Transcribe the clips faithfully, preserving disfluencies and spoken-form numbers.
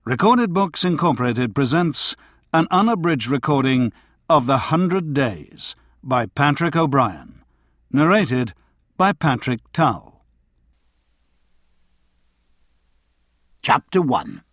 Recorded Books Incorporated presents an unabridged recording of The Hundred Days by Patrick O'Brien, narrated by Patrick Tull. Chapter one.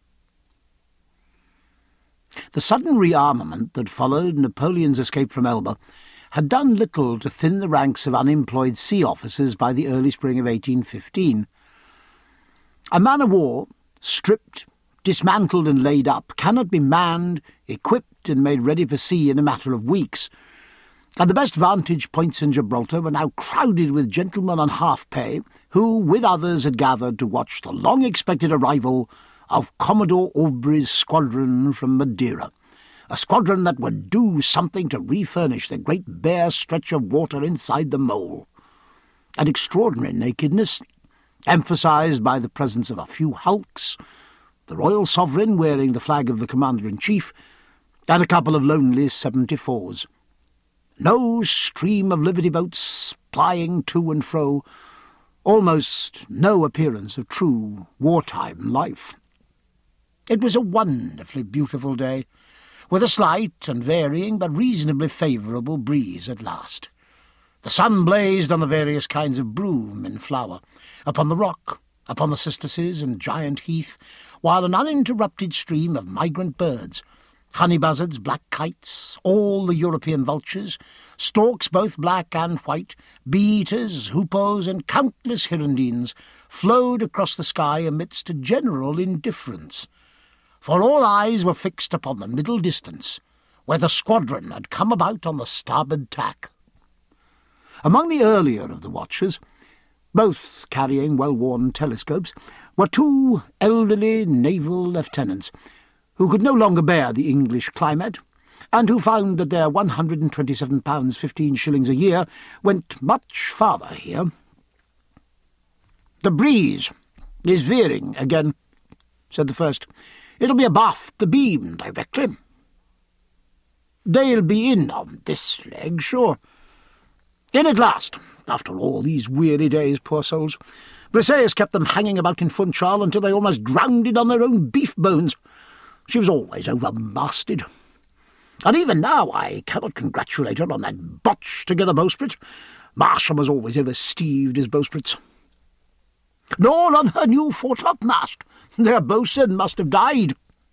The sudden rearmament that followed Napoleon's escape from Elba had done little to thin the ranks of unemployed sea officers by the early spring of eighteen fifteen. A man-of-war, stripped, dismantled and laid up, cannot be manned, equipped and made ready for sea in a matter of weeks, and the best vantage points in Gibraltar were now crowded with gentlemen on half-pay who, with others, had gathered to watch the long-expected arrival of Commodore Aubrey's squadron from Madeira, a squadron that would do something to refurnish the great bare stretch of water inside the mole. An extraordinary nakedness, emphasised by the presence of a few hulks, the Royal Sovereign wearing the flag of the Commander-in-Chief, and a couple of lonely seventy-fours. No stream of liberty boats plying to and fro, almost no appearance of true wartime life. It was a wonderfully beautiful day, with a slight and varying but reasonably favourable breeze at last. The sun blazed on the various kinds of broom in flower, upon the rock, upon the cistuses and giant heath, while an uninterrupted stream of migrant birds, honey buzzards, black kites, all the European vultures, storks both black and white, bee-eaters, hoopoes, and countless hirundines, flowed across the sky amidst a general indifference, for all eyes were fixed upon the middle distance, where the squadron had come about on the starboard tack. Among the earlier of the watchers, both carrying well-worn telescopes, were two elderly naval lieutenants, who could no longer bear the English climate, and who found that their one hundred and twenty-seven pounds fifteen shillings a year went much farther here. "The breeze is veering again," said the first. "It'll be abaft the beam directly." "They'll be in on this leg, sure." "In at last, after all these weary days, poor souls. Briseis kept them hanging about in Funchal until they almost grounded on their own beef bones. She was always overmasted. And even now I cannot congratulate her on that botched-together bowsprit. Marsham was always over-steeved his bowsprits. Nor on her new foretopmast. Their boatswain must have died.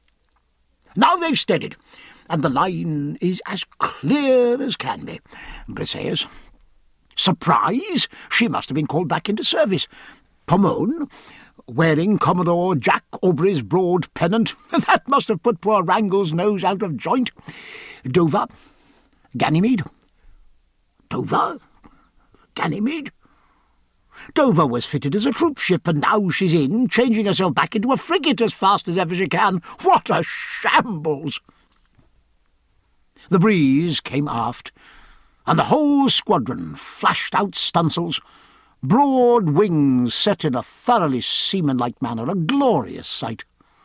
Now they've steadied, and the line is as clear as can be. Briseis. Surprise! She must have been called back into service. Pomone, wearing Commodore Jack Aubrey's broad pennant, that must have put poor Wrangle's nose out of joint. Dover, Ganymede. Dover, Ganymede. Dover was fitted as a troop ship, and now she's in, changing herself back into a frigate as fast as ever she can. What a shambles! The breeze came aft, and the whole squadron flashed out stunsails, broad wings set in a thoroughly seamanlike manner, a glorious sight.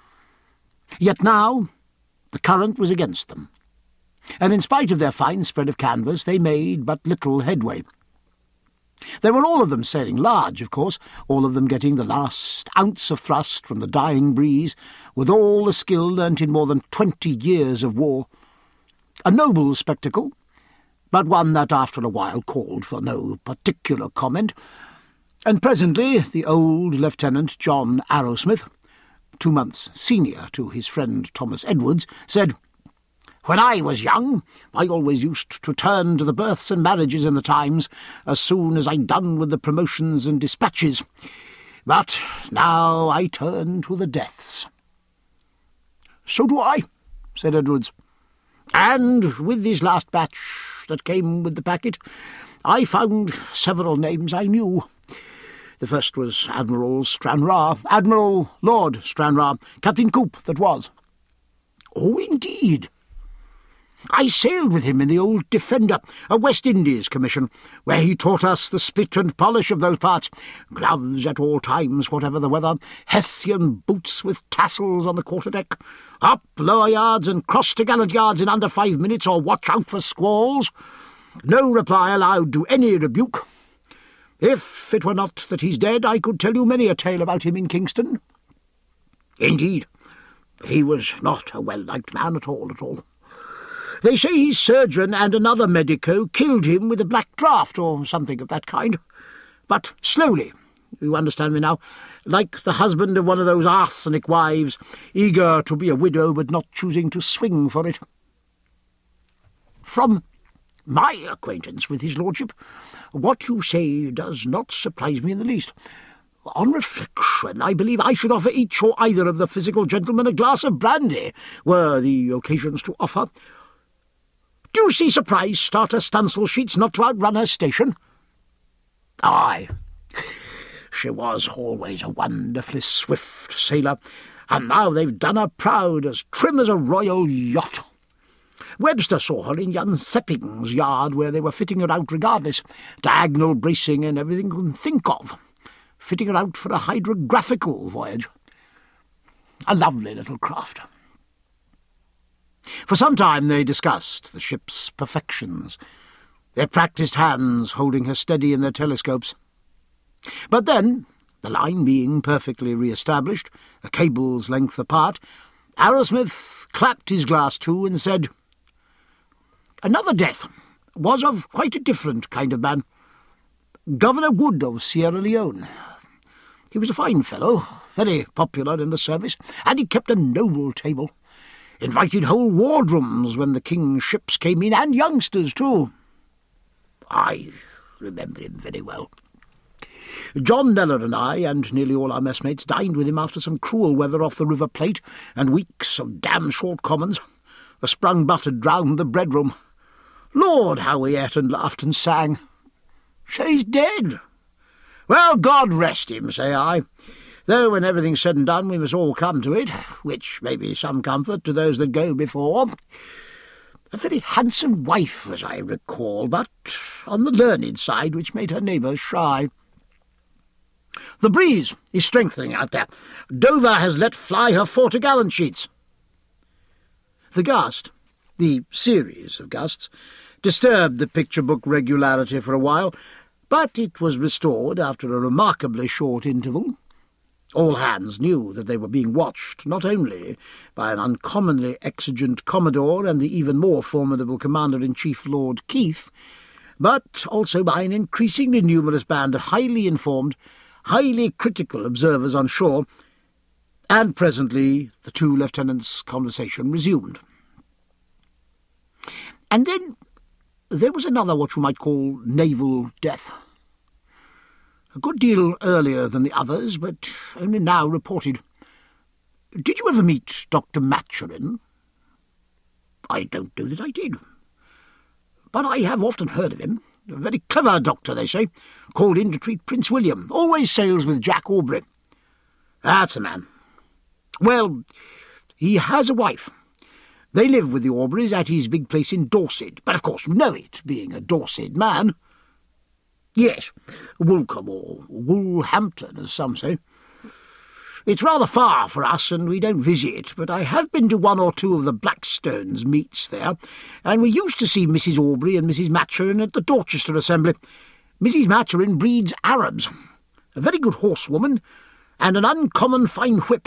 Yet now the current was against them, and in spite of their fine spread of canvas they made but little headway. They were all of them sailing large, of course, all of them getting the last ounce of thrust from the dying breeze, with all the skill learnt in more than twenty years of war. A noble spectacle, but one that after a while called for no particular comment, and presently the old Lieutenant John Arrowsmith, two months senior to his friend Thomas Edwards, said, "When I was young, I always used to turn to the births and marriages in the Times as soon as I'd done with the promotions and dispatches. But now I turn to the deaths." "So do I," said Edwards. "And with this last batch that came with the packet, I found several names I knew. The first was Admiral Stranraer, Admiral Lord Stranraer, Captain Coop, that was." "Oh, indeed." "I sailed with him in the old Defender, a West Indies commission, where he taught us the spit and polish of those parts. Gloves at all times, whatever the weather, Hessian boots with tassels on the quarter-deck, up lower yards and cross to gallant yards in under five minutes, or watch out for squalls. No reply allowed to any rebuke. If it were not that he's dead, I could tell you many a tale about him in Kingston." "Indeed. He was not a well-liked man at all, at all. They say his surgeon and another medico killed him with a black draught or something of that kind. But slowly, you understand me now, like the husband of one of those arsenic wives, eager to be a widow but not choosing to swing for it. From my acquaintance with his lordship, what you say does not surprise me in the least. On reflection, I believe I should offer each or either of the physical gentlemen a glass of brandy, were the occasions to offer. Do you see Surprise start her stunsail sheets not to outrun her station? Aye, she was always a wonderfully swift sailor, and now they've done her proud, as trim as a royal yacht. Webster saw her in young Sepping's yard, where they were fitting her out regardless, diagonal bracing and everything you can think of, fitting her out for a hydrographical voyage. A lovely little craft. For some time they discussed the ship's perfections, their practised hands holding her steady in their telescopes. But then, the line being perfectly re-established, a cable's length apart, Arrowsmith clapped his glass to and said, "Another death was of quite a different kind of man. Governor Wood of Sierra Leone. He was a fine fellow, very popular in the service, and he kept a noble table. Invited whole wardrooms when the king's ships came in, and youngsters too. I remember him very well. John Kneller and I, and nearly all our messmates, dined with him after some cruel weather off the River Plate, and weeks of damn short commons. A sprung butter drowned the bread-room. Lord, how we ate and laughed and sang. She's dead. Well, God rest him, say I. Though when everything's said and done we must all come to it, which may be some comfort to those that go before. A very handsome wife, as I recall, but on the learned side, which made her neighbours shy. The breeze is strengthening out there. Dover has let fly her fore-to-gallant sheets." The gust, the series of gusts, disturbed the picture-book regularity for a while, but it was restored after a remarkably short interval. All hands knew that they were being watched not only by an uncommonly exigent Commodore and the even more formidable Commander-in-Chief Lord Keith, but also by an increasingly numerous band of highly informed, highly critical observers on shore, and presently the two lieutenants' conversation resumed. And then there was another what you might call naval death. A good deal earlier than the others, but only now reported. Did you ever meet Doctor Maturin? I don't know that I did, but I have often heard of him. A very clever doctor, they say, called in to treat Prince William. Always sails with Jack Aubrey. That's the man. Well, he has a wife. They live with the Aubreys at his big place in Dorset, but of course you know it, being a Dorset man. Yes, Woolcombe or Woolhampton, as some say. It's rather far for us, and we don't visit, but I have been to one or two of the Blackstones meets there, and we used to see Missus Aubrey and Missus Maturin at the Dorchester Assembly. Missus Maturin breeds Arabs, a very good horsewoman, and an uncommon fine whip.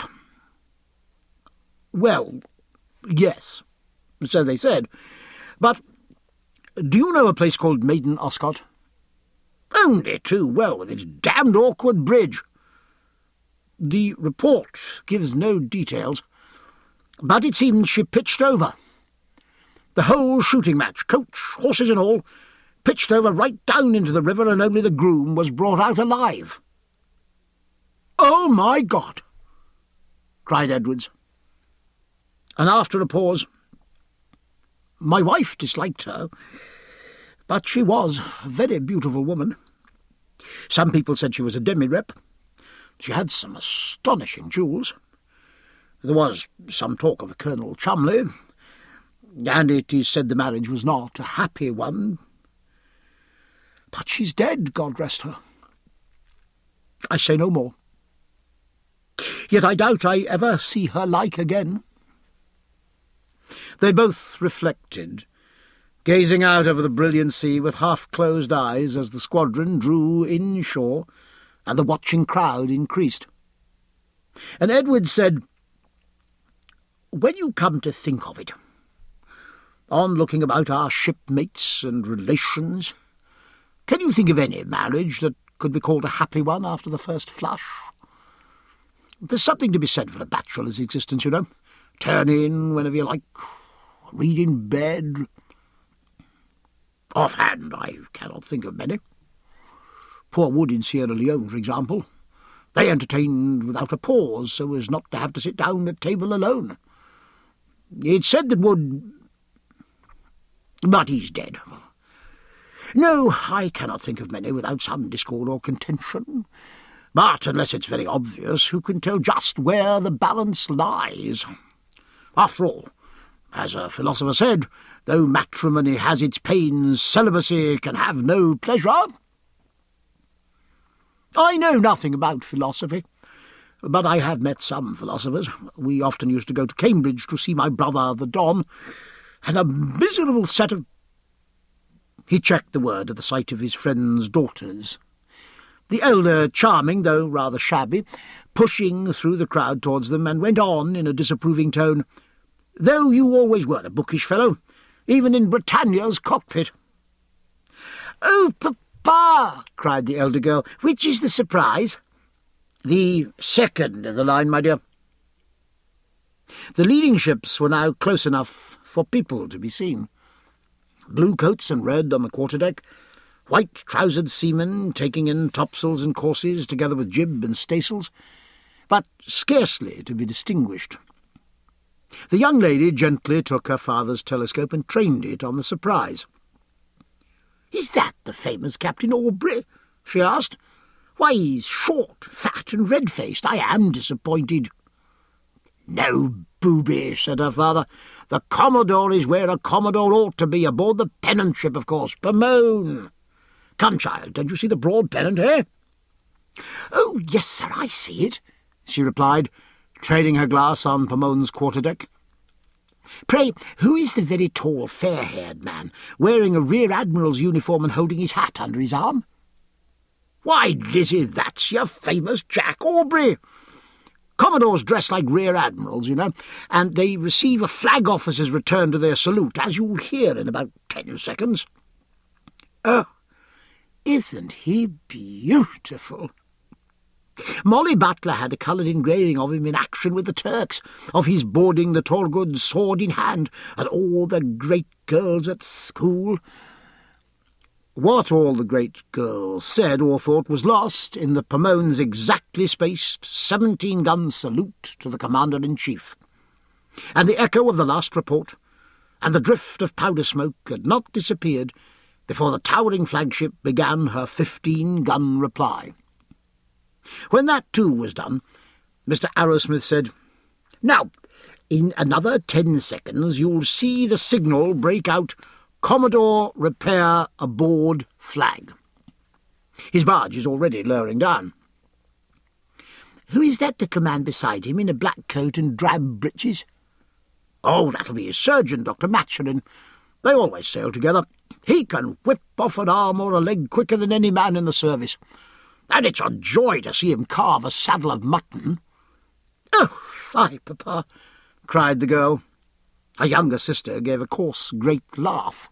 Well, yes, so they said. But do you know a place called Maiden Oscott? Only too well, with its damned awkward bridge. The report gives no details, but it seems she pitched over. The whole shooting match, coach, horses and all, pitched over right down into the river, and only the groom was brought out alive. "Oh, my God!" cried Edwards. And after a pause, "My wife disliked her, but she was a very beautiful woman. Some people said she was a demi-rep. She had some astonishing jewels. There was some talk of a Colonel Cholmondeley, and it is said the marriage was not a happy one. But she's dead, God rest her. I say no more. Yet I doubt I ever see her like again." They both reflected, gazing out over the brilliant sea with half-closed eyes as the squadron drew inshore and the watching crowd increased. And Edward said, when you come to think of it, on looking about our shipmates and relations, can you think of any marriage that could be called a happy one after the first flush? There's something to be said for a bachelor's existence, you know. Turn in whenever you like, read in bed. Offhand, I cannot think of many. Poor Wood in Sierra Leone, for example. They entertained without a pause, so as not to have to sit down at table alone. It's said that Wood... But he's dead. No, I cannot think of many without some discord or contention. But unless it's very obvious, who can tell just where the balance lies? After all, as a philosopher said, though matrimony has its pains, celibacy can have no pleasure. I know nothing about philosophy, but I have met some philosophers. We often used to go to Cambridge to see my brother, the Don, and a miserable set of... He checked the word at the sight of his friend's daughters. The elder charming, though rather shabby, pushing through the crowd towards them, and went on in a disapproving tone, "Though you always were a bookish fellow, even in Britannia's cockpit." "Oh, Papa!" cried the elder girl. "Which is the surprise?" "The second in the line, my dear." The leading ships were now close enough for people to be seen. Blue coats and red on the quarter-deck, white-trousered seamen taking in topsails and courses together with jib and staysails, but scarcely to be distinguished. The young lady gently took her father's telescope and trained it on the Surprise. "Is that the famous Captain Aubrey?" she asked. "Why, he's short, fat, and red-faced. I am disappointed." "No, booby," said her father. "The Commodore is where a Commodore ought to be, aboard the pennant ship, of course, Pomone. Come, child, don't you see the broad pennant, eh?" "Oh, yes, sir, I see it," she replied, training her glass on Pomone's quarter-deck. "Pray, who is the very tall, fair-haired man, wearing a rear admiral's uniform and holding his hat under his arm?" "Why, Lizzie, that's your famous Jack Aubrey. Commodores dress like rear admirals, you know, and they receive a flag officer's return to their salute, as you'll hear in about ten seconds. Oh, isn't he beautiful? Molly Butler had a coloured engraving of him in action with the Turks, of his boarding the Torgood sword in hand, and all the great girls at school." What all the great girls said or thought was lost in the Pomone's exactly spaced seventeen-gun salute to the Commander-in-Chief. And the echo of the last report, and the drift of powder smoke had not disappeared before the towering flagship began her fifteen-gun reply. When that too was done, Mister Arrowsmith said, "Now, in another ten seconds you'll see the signal break out, 'Commodore repair aboard flag.' His barge is already lowering down." "Who is that little man beside him in a black coat and drab breeches?" "Oh, that'll be his surgeon, Doctor Maturin. They always sail together. He can whip off an arm or a leg quicker than any man in the service. And it's a joy to see him carve a saddle of mutton." "Oh, fie, Papa!" cried the girl. Her younger sister gave a coarse, great laugh.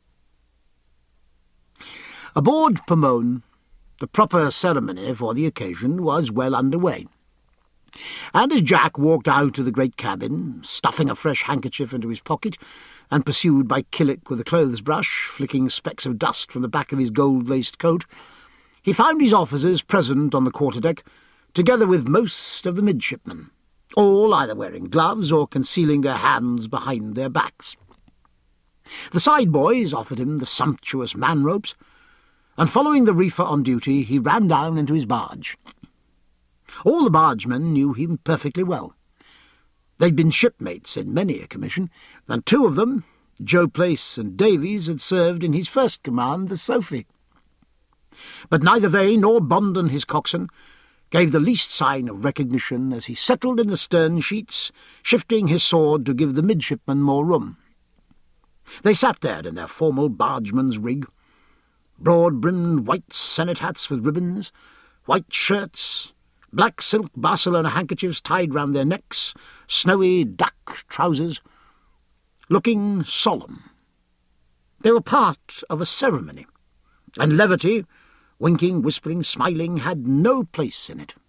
Aboard Pomone, the proper ceremony for the occasion was well under way, and as Jack walked out of the great cabin, stuffing a fresh handkerchief into his pocket, and pursued by Killick with a clothes-brush, flicking specks of dust from the back of his gold-laced coat, he found his officers present on the quarter-deck, together with most of the midshipmen, all either wearing gloves or concealing their hands behind their backs. The side boys offered him the sumptuous man-ropes, and following the reefer on duty, he ran down into his barge. All the bargemen knew him perfectly well. They'd been shipmates in many a commission, and two of them, Joe Place and Davies, had served in his first command, the Sophie. But neither they nor Bondon, his coxswain, gave the least sign of recognition as he settled in the stern sheets, shifting his sword to give the midshipmen more room. They sat there in their formal bargeman's rig, broad-brimmed white senate hats with ribbons, white shirts, black silk Barcelona handkerchiefs tied round their necks, snowy duck trousers, looking solemn. They were part of a ceremony, and levity, winking, whispering, smiling, had no place in it.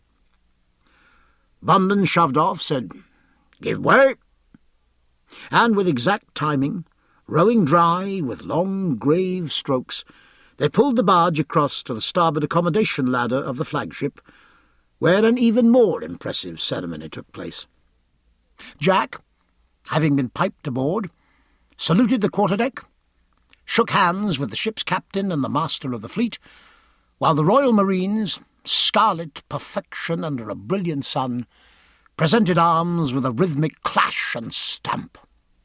Bundan shoved off, said, "Give way," and with exact timing, rowing dry with long, grave strokes, they pulled the barge across to the starboard accommodation ladder of the flagship, where an even more impressive ceremony took place. Jack, having been piped aboard, saluted the quarterdeck, shook hands with the ship's captain and the master of the fleet, while the Royal Marines, scarlet perfection under a brilliant sun, presented arms with a rhythmic clash and stamp.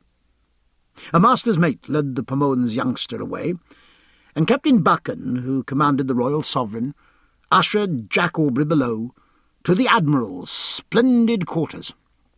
A master's mate led the Pomone's youngster away, and Captain Buchan, who commanded the Royal Sovereign, ushered Jack Aubrey below to the Admiral's splendid quarters.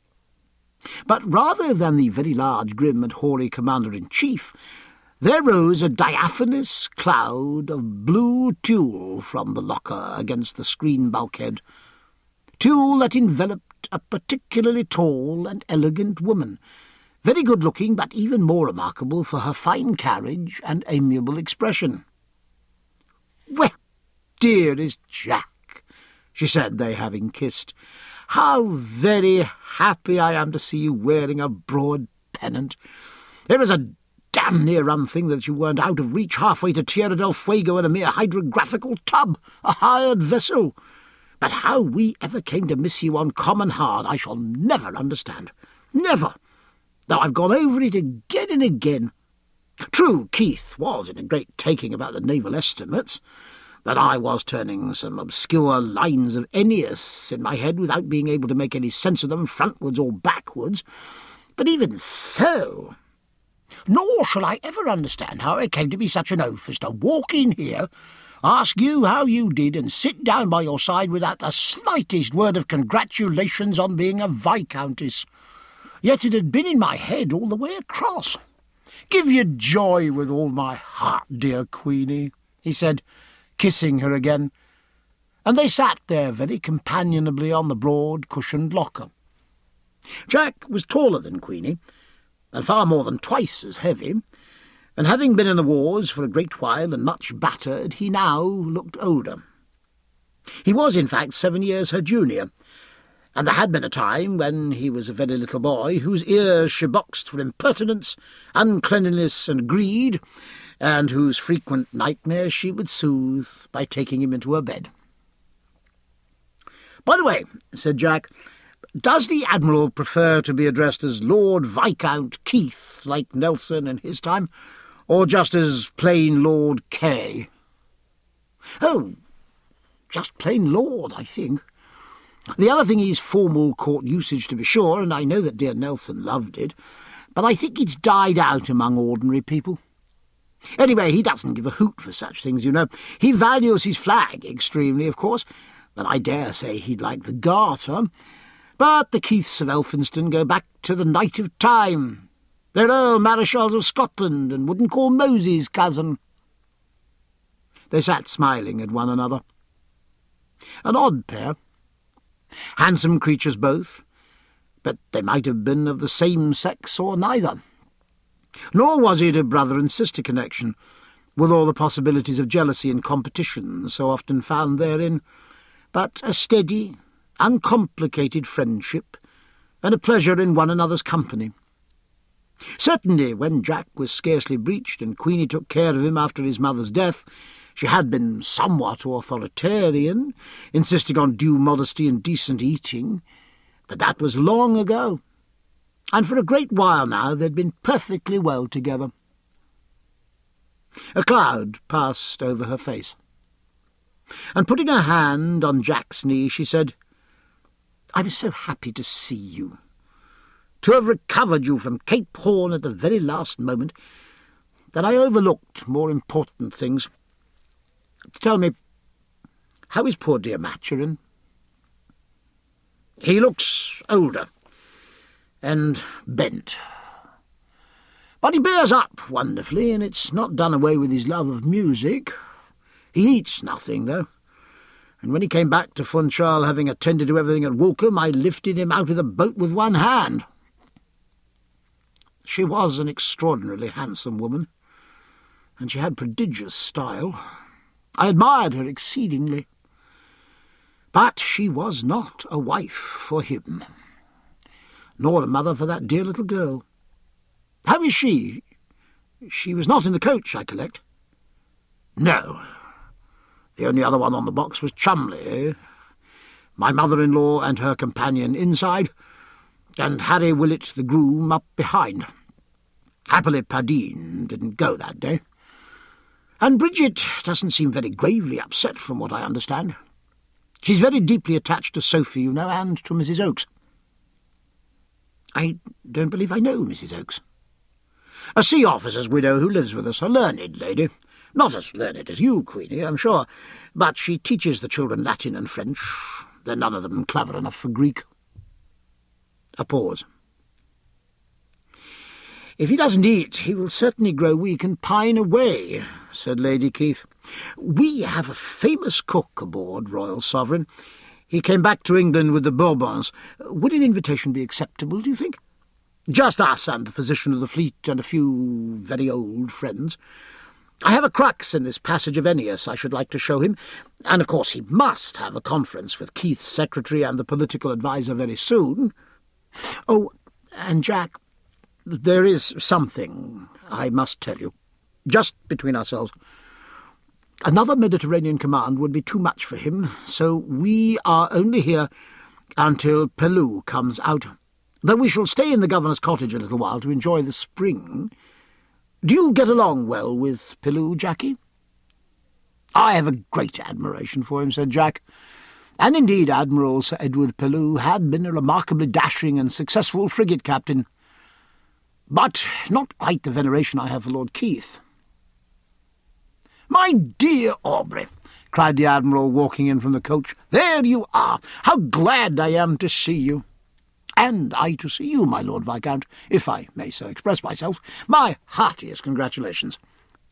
But rather than the very large, grim and hoary Commander-in-Chief, there rose a diaphanous cloud of blue tulle from the locker against the screen bulkhead, tulle that enveloped a particularly tall and elegant woman, very good-looking, but even more remarkable for her fine carriage and amiable expression. "Well, dearest Jack," she said, they having kissed, "how very happy I am to see you wearing a broad pennant. There is a damn near rum thing that you weren't out of reach halfway to Tierra del Fuego in a mere hydrographical tub, a hired vessel. But how we ever came to miss you on common hard I shall never understand. Never! Though I've gone over it again and again. True, Keith was in a great taking about the naval estimates, but I was turning some obscure lines of Ennius in my head without being able to make any sense of them frontwards or backwards. But even so, nor shall I ever understand how it came to be such an oaf as to walk in here, ask you how you did, and sit down by your side without the slightest word of congratulations on being a Viscountess. Yet it had been in my head all the way across. Give you joy with all my heart, dear Queenie," he said, kissing her again, and they sat there very companionably on the broad cushioned locker. Jack was taller than Queenie, and far more than twice as heavy, and having been in the wars for a great while and much battered, he now looked older. He was, in fact, seven years her junior, and there had been a time when he was a very little boy whose ears she boxed for impertinence, uncleanliness, and greed, and whose frequent nightmares she would soothe by taking him into her bed. "By the way," said Jack, "does the Admiral prefer to be addressed as Lord Viscount Keith, like Nelson in his time, or just as plain Lord K?" "Oh, just plain Lord, I think. The other thing is formal court usage, to be sure, and I know that dear Nelson loved it, but I think it's died out among ordinary people. Anyway, he doesn't give a hoot for such things, you know. He values his flag extremely, of course, but I dare say he'd like the Garter. But the Keiths of Elphinston go back to the night of time. They're Earl Marishals of Scotland, and wouldn't call Mosey's cousin." They sat smiling at one another. An odd pair. Handsome creatures both, but they might have been of the same sex or neither. Nor was it a brother and sister connection, with all the possibilities of jealousy and competition so often found therein, but a steady, uncomplicated friendship, and a pleasure in one another's company. Certainly, when Jack was scarcely breeched and Queenie took care of him after his mother's death, she had been somewhat authoritarian, insisting on due modesty and decent eating, but that was long ago, and for a great while now they'd been perfectly well together. A cloud passed over her face, and putting her hand on Jack's knee, she said, "I was so happy to see you, to have recovered you from Cape Horn at the very last moment, that I overlooked more important things. Tell me, how is poor dear Maturin?" "He looks older and bent. But he bears up wonderfully, and it's not done away with his love of music. He eats nothing, though. and when he came back to Funchal, having attended to everything at Woolcombe, I lifted him out of the boat with one hand. She was an extraordinarily handsome woman, and she had prodigious style. I admired her exceedingly. But she was not a wife for him, nor a mother for that dear little girl. How is she? She was not in the coach, I collect. No. The only other one on the box was Cholmondeley, my mother-in-law and her companion inside, and Harry Willett, the groom, up behind. Happily, Pardine didn't go that day. And Bridget doesn't seem very gravely upset, from what I understand. She's very deeply attached to Sophie, you know, and to Missus Oakes. I don't believe I know Missus Oakes. A sea officer's widow who lives with us, a learned lady. Not as learned as you, Queenie, I'm sure, but she teaches the children Latin and French. They're none of them clever enough for Greek. A pause. If he doesn't eat, he will certainly grow weak and pine away, said Lady Keith. We have a famous cook aboard, Royal Sovereign. He came back to England with the Bourbons. Would an invitation be acceptable, do you think? Just us and the physician of the fleet and a few very old friends. I have a crux in this passage of Ennius I should like to show him, and of course he must have a conference with Keith's secretary and the political adviser very soon. Oh, and Jack, there is something I must tell you, just between ourselves. Another Mediterranean command would be too much for him, so we are only here until Pellew comes out, though we shall stay in the governor's cottage a little while to enjoy the spring. Do you get along well with Pellew, Jackie? I have a great admiration for him, said Jack. And indeed Admiral Sir Edward Pellew had been a remarkably dashing and successful frigate captain, but not quite the veneration I have for Lord Keith. My dear Aubrey, cried the Admiral, walking in from the coach, there you are. How glad I am to see you. And I to see you, my Lord Viscount, if I may so express myself. My heartiest congratulations.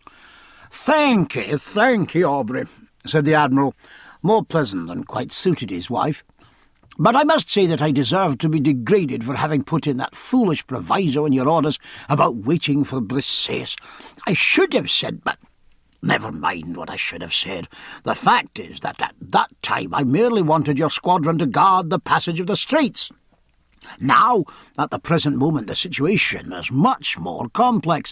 Thank you, thank you, Aubrey, said the Admiral, more pleasant than quite suited his wife. But I must say that I deserve to be degraded for having put in that foolish proviso in your orders about waiting for Briseis. I should have said, but never mind what I should have said. The fact is that at that time I merely wanted your squadron to guard the passage of the Straits. Now, at the present moment, the situation is much more complex.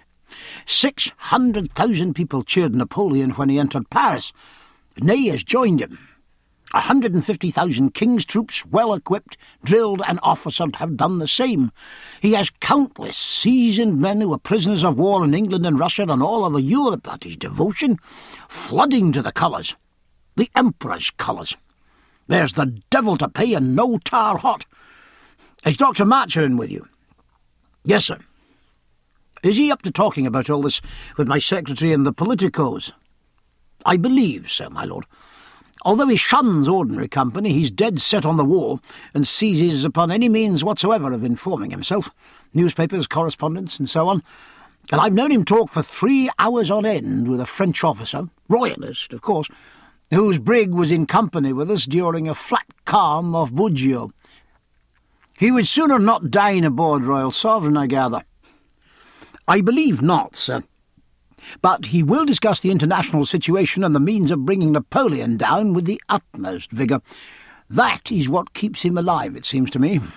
Six hundred thousand people cheered Napoleon when he entered Paris. Ney has joined him. A hundred and fifty thousand King's troops, well equipped, drilled and officered, have done the same. He has countless seasoned men who are prisoners of war in England and Russia and all over Europe at his devotion, flooding to the colours. The Emperor's colours. There's the devil to pay and no tar hot. Is Doctor Mathurin with you? Yes, sir. Is he up to talking about all this with my secretary and the politicos? I believe so, my lord. Although he shuns ordinary company, he's dead set on the war and seizes upon any means whatsoever of informing himself, newspapers, correspondence, and so on. And I've known him talk for three hours on end with a French officer, royalist, of course, whose brig was in company with us during a flat calm off Buggio. He would sooner not dine aboard Royal Sovereign, I gather. I believe not, sir. But he will discuss the international situation and the means of bringing Napoleon down with the utmost vigour. That is what keeps him alive, it seems to me.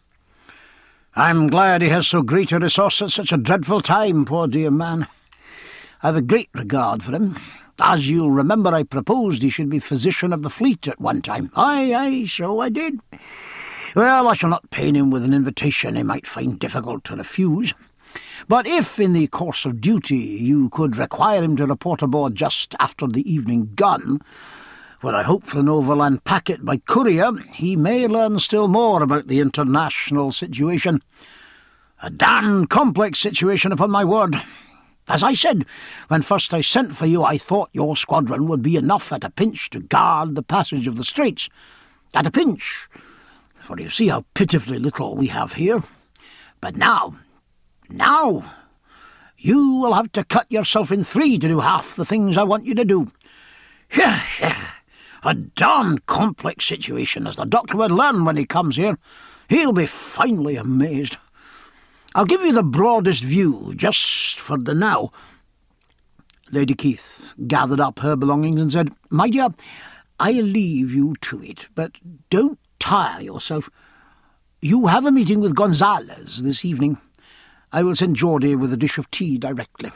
I'm glad he has so great a resource at such a dreadful time, poor dear man. I've a great regard for him. As you'll remember, I proposed he should be physician of the fleet at one time. Aye, aye, so I did. Well, I shall not pain him with an invitation he might find difficult to refuse. But if, in the course of duty, you could require him to report aboard just after the evening gun, where I hope for an overland packet by courier, he may learn still more about the international situation. A damned complex situation, upon my word. As I said, when first I sent for you, I thought your squadron would be enough at a pinch to guard the passage of the Straits. At a pinch, for you see how pitifully little we have here. But now, now, you will have to cut yourself in three to do half the things I want you to do. A darned complex situation, as the doctor would learn when he comes here. He'll be finely amazed. I'll give you the broadest view, just for the now." Lady Keith gathered up her belongings and said, "My dear, I'll leave you to it, but don't tire yourself. You have a meeting with Gonzales this evening. I will send Geordie with a dish of tea directly."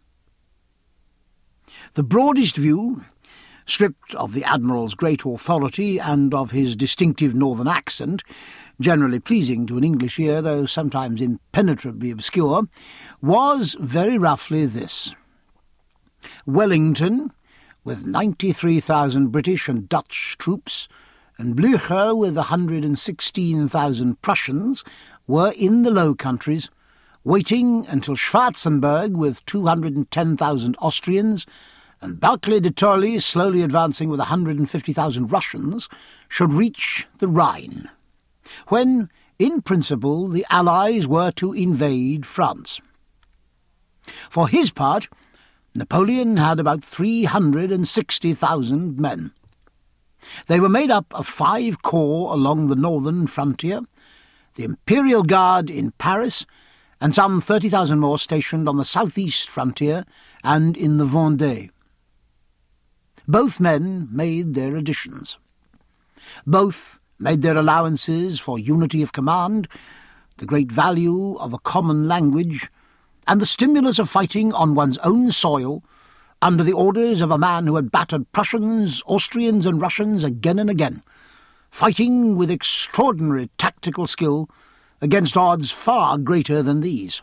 The broadest view, stripped of the Admiral's great authority and of his distinctive northern accent, generally pleasing to an English ear, though sometimes impenetrably obscure, was very roughly this. Wellington, with ninety-three thousand British and Dutch troops, and Blücher with one hundred sixteen thousand Prussians, were in the Low Countries, waiting until Schwarzenberg, with two hundred ten thousand Austrians, and Barclay de Tolly, slowly advancing with one hundred fifty thousand Russians, should reach the Rhine, when, in principle, the Allies were to invade France. For his part, Napoleon had about three hundred sixty thousand men. They were made up of five corps along the northern frontier, the Imperial Guard in Paris, and some thirty thousand more stationed on the southeast frontier and in the Vendée. Both men made their additions. Both made their allowances for unity of command, the great value of a common language, and the stimulus of fighting on one's own soil under the orders of a man who had battered Prussians, Austrians and Russians again and again, fighting with extraordinary tactical skill against odds far greater than these.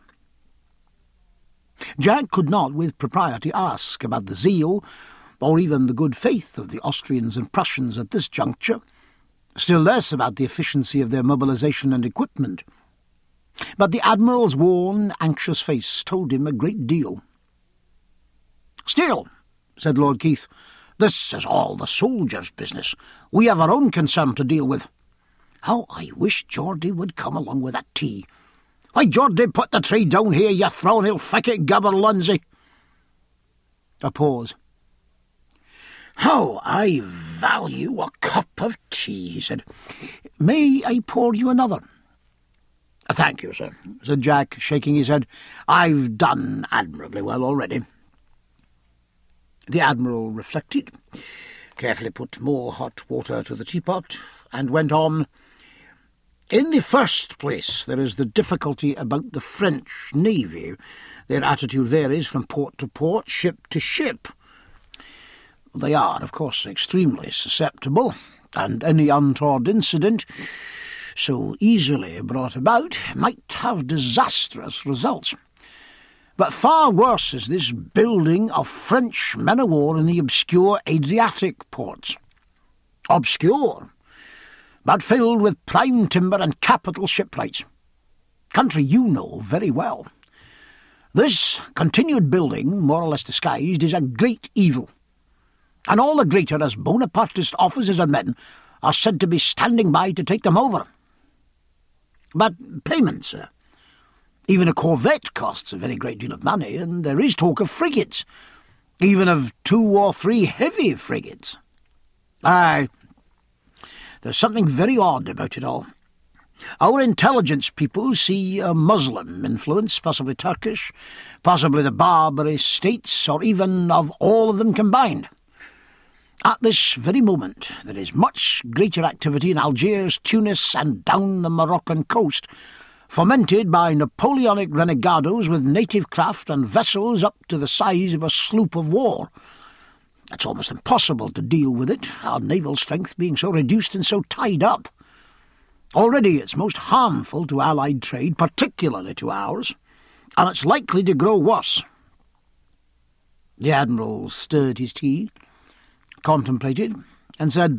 Jack could not with propriety ask about the zeal or even the good faith of the Austrians and Prussians at this juncture, still less about the efficiency of their mobilization and equipment. But the Admiral's worn, anxious face told him a great deal. "Still," said Lord Keith, "this is all the soldiers' business. We have our own concern to deal with. How I wish Geordie would come along with that tea. Why, Geordie, put the tray down here, you thrown ill-ficket gaberlunzie." A pause. "How I value a cup of tea," he said. "May I pour you another?" "Thank you, sir," said Jack, shaking his head. "I've done admirably well already." The Admiral reflected, carefully put more hot water to the teapot, and went on. "In the first place, there is the difficulty about the French Navy. Their attitude varies from port to port, ship to ship. They are, of course, extremely susceptible, and any untoward incident, so easily brought about, might have disastrous results. But far worse is this building of French men-of-war in the obscure Adriatic ports. Obscure, but filled with prime timber and capital shipwrights. Country you know very well. This continued building, more or less disguised, is a great evil, and all the greater as Bonapartist officers and men are said to be standing by to take them over. But payment, sir. Even a corvette costs a very great deal of money, and there is talk of frigates, even of two or three heavy frigates. Aye, there's something very odd about it all. Our intelligence people see a Muslim influence, possibly Turkish, possibly the Barbary states, or even of all of them combined. At this very moment there is much greater activity in Algiers, Tunis, and down the Moroccan coast, fomented by Napoleonic renegados with native craft and vessels up to the size of a sloop of war. It's almost impossible to deal with it, our naval strength being so reduced and so tied up. Already it's most harmful to Allied trade, particularly to ours, and it's likely to grow worse." The Admiral stirred his tea, contemplated, and said,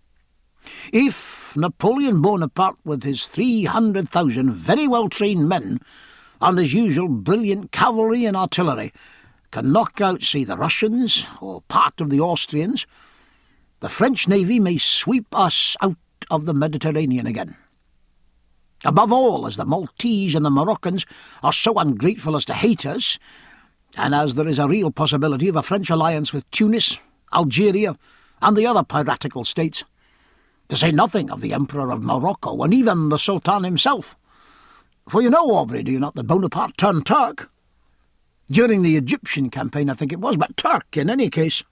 "If Napoleon Bonaparte, with his three hundred thousand very well-trained men, and his usual brilliant cavalry and artillery, can knock out, say, the Russians, or part of the Austrians, the French Navy may sweep us out of the Mediterranean again. Above all, as the Maltese and the Moroccans are so ungrateful as to hate us, and as there is a real possibility of a French alliance with Tunis, Algeria, and the other piratical states, to say nothing of the Emperor of Morocco and even the Sultan himself. For you know, Aubrey, do you not, that Bonaparte turned Turk? During the Egyptian campaign, I think it was, but Turk in any case.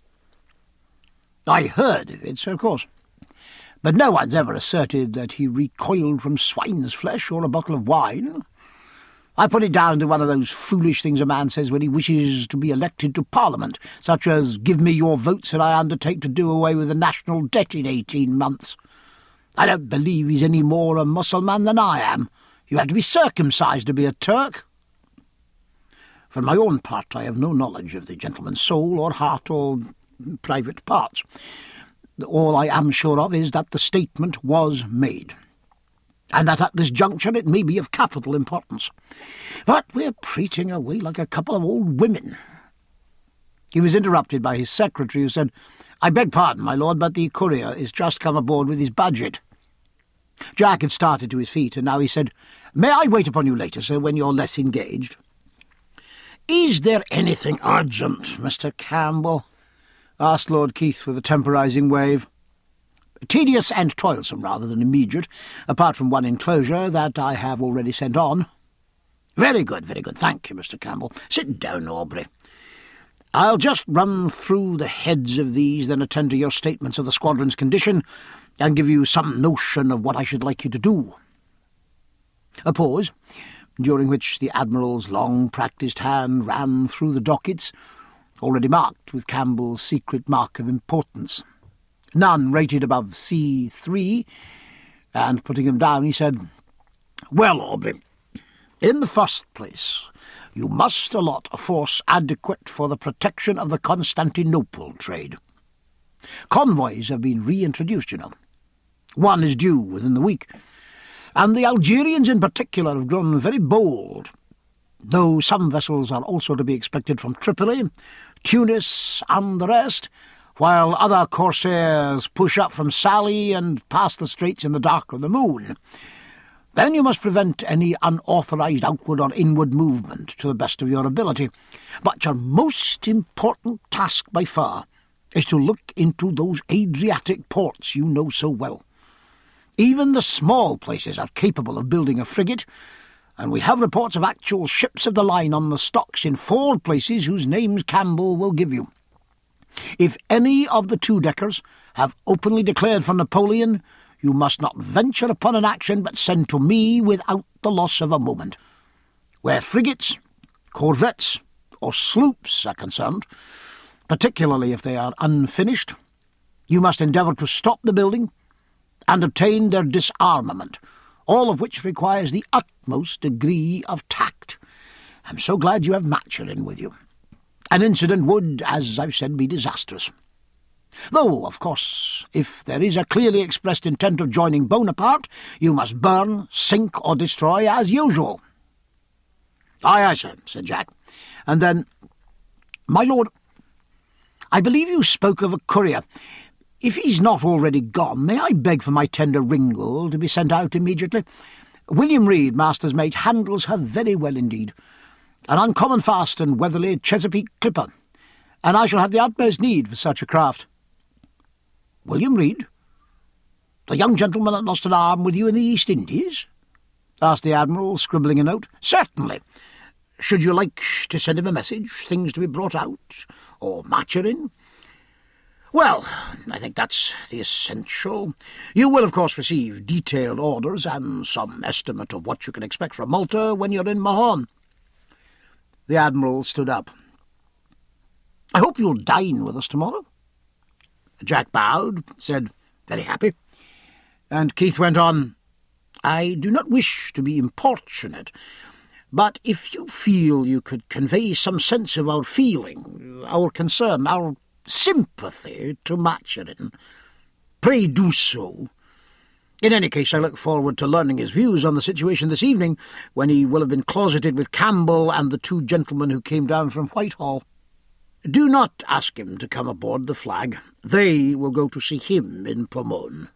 I heard of it, of course, but no one's ever asserted that he recoiled from swine's flesh or a bottle of wine. I put it down to one of those foolish things a man says when he wishes to be elected to Parliament, such as, give me your votes and I undertake to do away with the national debt in eighteen months. I don't believe he's any more a Mussulman than I am. You have to be circumcised to be a Turk. For my own part, I have no knowledge of the gentleman's soul or heart or private parts. All I am sure of is that the statement was made, and that at this juncture it may be of capital importance. But we're preaching away like a couple of old women. He was interrupted by his secretary, who said, I beg pardon, my lord, but the courier is just come aboard with his budget. Jack had started to his feet, and now he said, May I wait upon you later, sir, when you're less engaged? Is there anything urgent, Mister Campbell? Asked Lord Keith with a temporising wave. Tedious and toilsome rather than immediate, apart from one enclosure that I have already sent on. Very good, very good. Thank you, Mister Campbell. Sit down, Aubrey. I'll just run through the heads of these, then attend to your statements of the squadron's condition, and give you some notion of what I should like you to do. A pause, during which the Admiral's long-practised hand ran through the dockets, already marked with Campbell's secret mark of importance. None rated above C three, and putting them down, he said, Well, Aubrey, in the first place, you must allot a force adequate for the protection of the Constantinople trade. Convoys have been reintroduced, you know. One is due within the week, and the Algerians in particular have grown very bold, though some vessels are also to be expected from Tripoli, Tunis, and the rest, while other corsairs push up from Salé and pass the straits in the dark of the moon. Then you must prevent any unauthorised outward or inward movement to the best of your ability. But your most important task by far is to look into those Adriatic ports you know so well. Even the small places are capable of building a frigate, and we have reports of actual ships of the line on the stocks in four places whose names Campbell will give you. If any of the two-deckers have openly declared for Napoleon, you must not venture upon an action but send to me without the loss of a moment. Where frigates, corvettes, or sloops are concerned, particularly if they are unfinished, you must endeavour to stop the building and obtain their disarmament, all of which requires the utmost degree of tact. I'm so glad you have Maturin with you. An incident would, as I've said, be disastrous. Though, of course, if there is a clearly expressed intent of joining Bonaparte, you must burn, sink, or destroy as usual. Aye, aye, sir, said Jack. And then, my lord, I believe you spoke of a courier. If he's not already gone, may I beg for my tender Ringle to be sent out immediately? William Reed, master's mate, handles her very well indeed. An uncommon fast and weatherly Chesapeake clipper, and I shall have the utmost need for such a craft. William Reed? The young gentleman that lost an arm with you in the East Indies? Asked the Admiral, scribbling a note. Certainly. Should you like to send him a message, things to be brought out, or Maturin? Well, I think that's the essential. You will, of course, receive detailed orders and some estimate of what you can expect from Malta when you're in Mahon. The Admiral stood up. I hope you'll dine with us tomorrow. Jack bowed, said, very happy, and Keith went on, I do not wish to be importunate, but if you feel you could convey some sense of our feeling, our concern, our sympathy to Maturin, pray do so. In any case, I look forward to learning his views on the situation this evening, when he will have been closeted with Campbell and the two gentlemen who came down from Whitehall. Do not ask him to come aboard the Flag. They will go to see him in Pomone.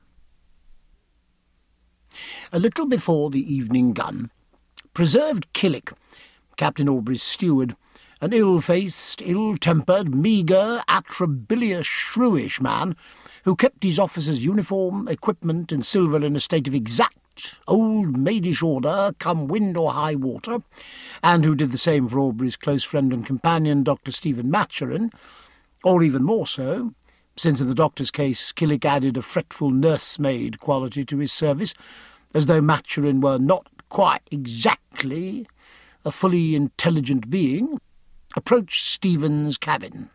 A little before the evening gun, Preserved Killick, Captain Aubrey's steward, an ill-faced, ill-tempered, meagre, atrabilious, shrewish man, who kept his officer's uniform, equipment, and silver in a state of exact old maidish order, come wind or high water, and who did the same for Aubrey's close friend and companion, Doctor Stephen Maturin, or even more so, since in the doctor's case Killick added a fretful nursemaid quality to his service, as though Maturin were not quite exactly a fully intelligent being, approached Stephen's cabin.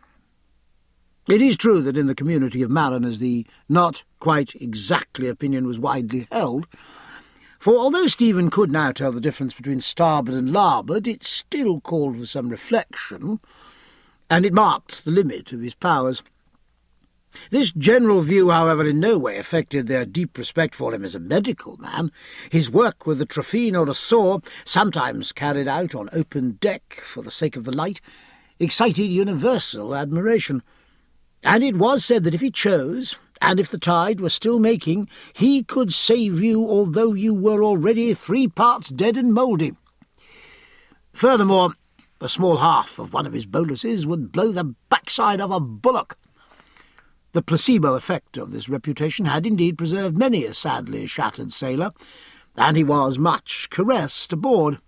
It is true that in the community of mariners the not quite exactly opinion was widely held, for although Stephen could now tell the difference between starboard and larboard, it still called for some reflection, and it marked the limit of his powers. This general view, however, in no way affected their deep respect for him as a medical man. His work with a trephine or a saw, sometimes carried out on open deck for the sake of the light, excited universal admiration. And it was said that if he chose, and if the tide were still making, he could save you although you were already three parts dead and mouldy. Furthermore, a small half of one of his boluses would blow the backside of a bullock. The placebo effect of this reputation had indeed preserved many a sadly shattered sailor, and he was much caressed aboard.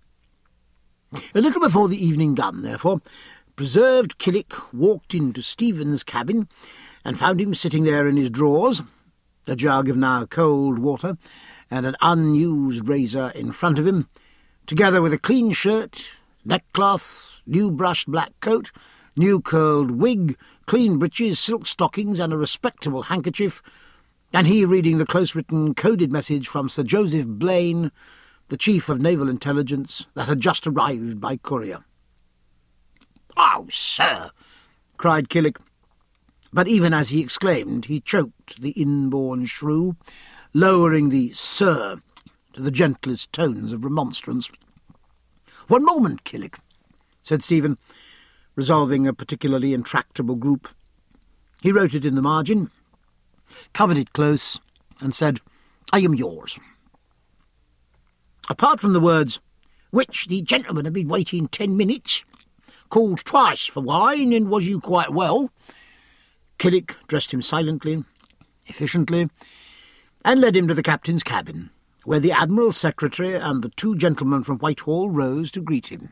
A little before the evening gun, therefore, preserved Killick walked into Stephen's cabin and found him sitting there in his drawers, a jug of now cold water and an unused razor in front of him, together with a clean shirt, neckcloth, new brushed black coat, new curled wig, clean breeches, silk stockings, and a respectable handkerchief, and he reading the close-written coded message from Sir Joseph Blaine, the Chief of Naval Intelligence, that had just arrived by courier. "Oh, sir!" cried Killick. But even as he exclaimed, he choked the inborn shrew, lowering the "sir" to the gentlest tones of remonstrance. "One moment, Killick," said Stephen, resolving a particularly intractable group. He wrote it in the margin, covered it close, and said, "I am yours." Apart from the words, "which the gentleman had been waiting ten minutes, called twice for wine, and was you quite well?" Killick dressed him silently, efficiently, and led him to the captain's cabin, where the Admiral's secretary and the two gentlemen from Whitehall rose to greet him.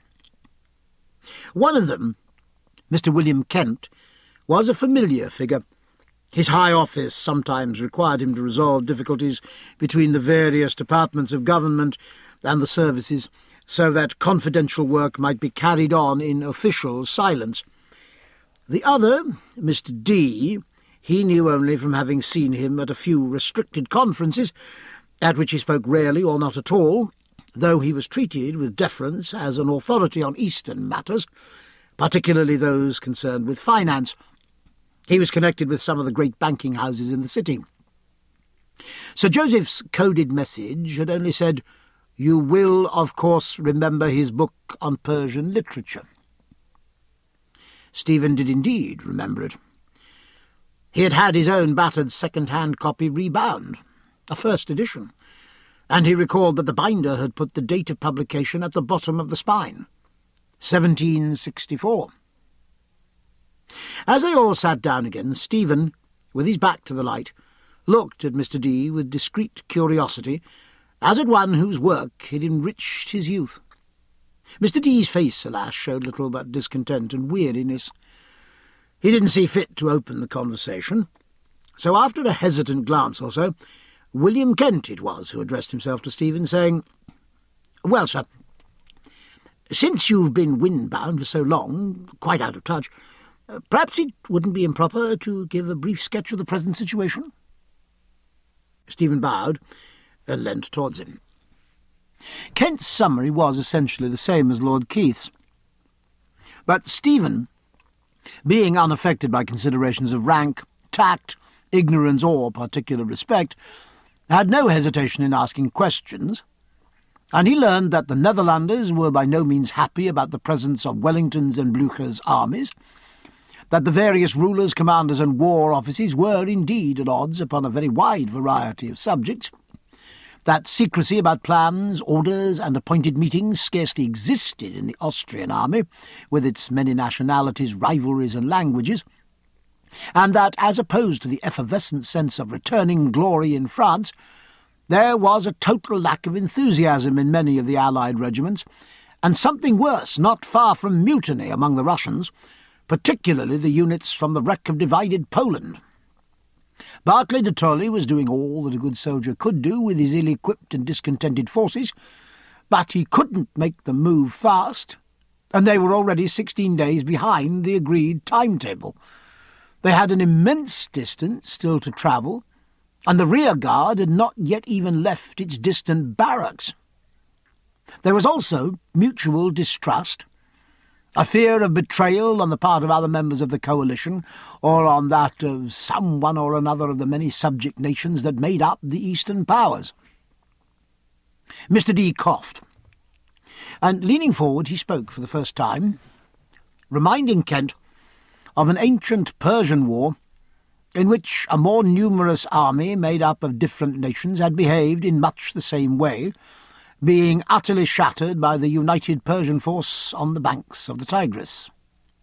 One of them, Mister William Kent, was a familiar figure. His high office sometimes required him to resolve difficulties between the various departments of government and the services, so that confidential work might be carried on in official silence. The other, Mister D, he knew only from having seen him at a few restricted conferences, at which he spoke rarely or not at all, though he was treated with deference as an authority on Eastern matters, particularly those concerned with finance. He was connected with some of the great banking houses in the city. Sir Joseph's coded message had only said, "You will, of course, remember his book on Persian literature." Stephen did indeed remember it. He had had his own battered second-hand copy rebound, a first edition, and he recalled that the binder had put the date of publication at the bottom of the spine, seventeen sixty-four. As they all sat down again, Stephen, with his back to the light, looked at Mister D with discreet curiosity, as at one whose work had enriched his youth. Mister D's face, alas, showed little but discontent and weariness. He didn't see fit to open the conversation, so after a hesitant glance or so, William Kent it was who addressed himself to Stephen, saying, "Well, sir, since you've been windbound for so long, quite out of touch, uh, perhaps it wouldn't be improper to give a brief sketch of the present situation?" Stephen bowed and leant towards him. Kent's summary was essentially the same as Lord Keith's. But Stephen, being unaffected by considerations of rank, tact, ignorance, or particular respect, had no hesitation in asking questions, and he learned that the Netherlanders were by no means happy about the presence of Wellington's and Blücher's armies, that the various rulers, commanders, and war officers were indeed at odds upon a very wide variety of subjects, that secrecy about plans, orders, and appointed meetings scarcely existed in the Austrian army, with its many nationalities, rivalries, and languages, and that, as opposed to the effervescent sense of returning glory in France, there was a total lack of enthusiasm in many of the Allied regiments, and something worse, not far from mutiny among the Russians, particularly the units from the wreck of divided Poland. Barclay de Tolly was doing all that a good soldier could do with his ill-equipped and discontented forces, but he couldn't make them move fast, and they were already sixteen days behind the agreed timetable. They had an immense distance still to travel, and the rear guard had not yet even left its distant barracks. There was also mutual distrust, a fear of betrayal on the part of other members of the coalition, or on that of some one or another of the many subject nations that made up the Eastern powers. Mister D coughed, and leaning forward he spoke for the first time, reminding Kent of an ancient Persian war in which a more numerous army made up of different nations had behaved in much the same way, being utterly shattered by the united Persian force on the banks of the Tigris.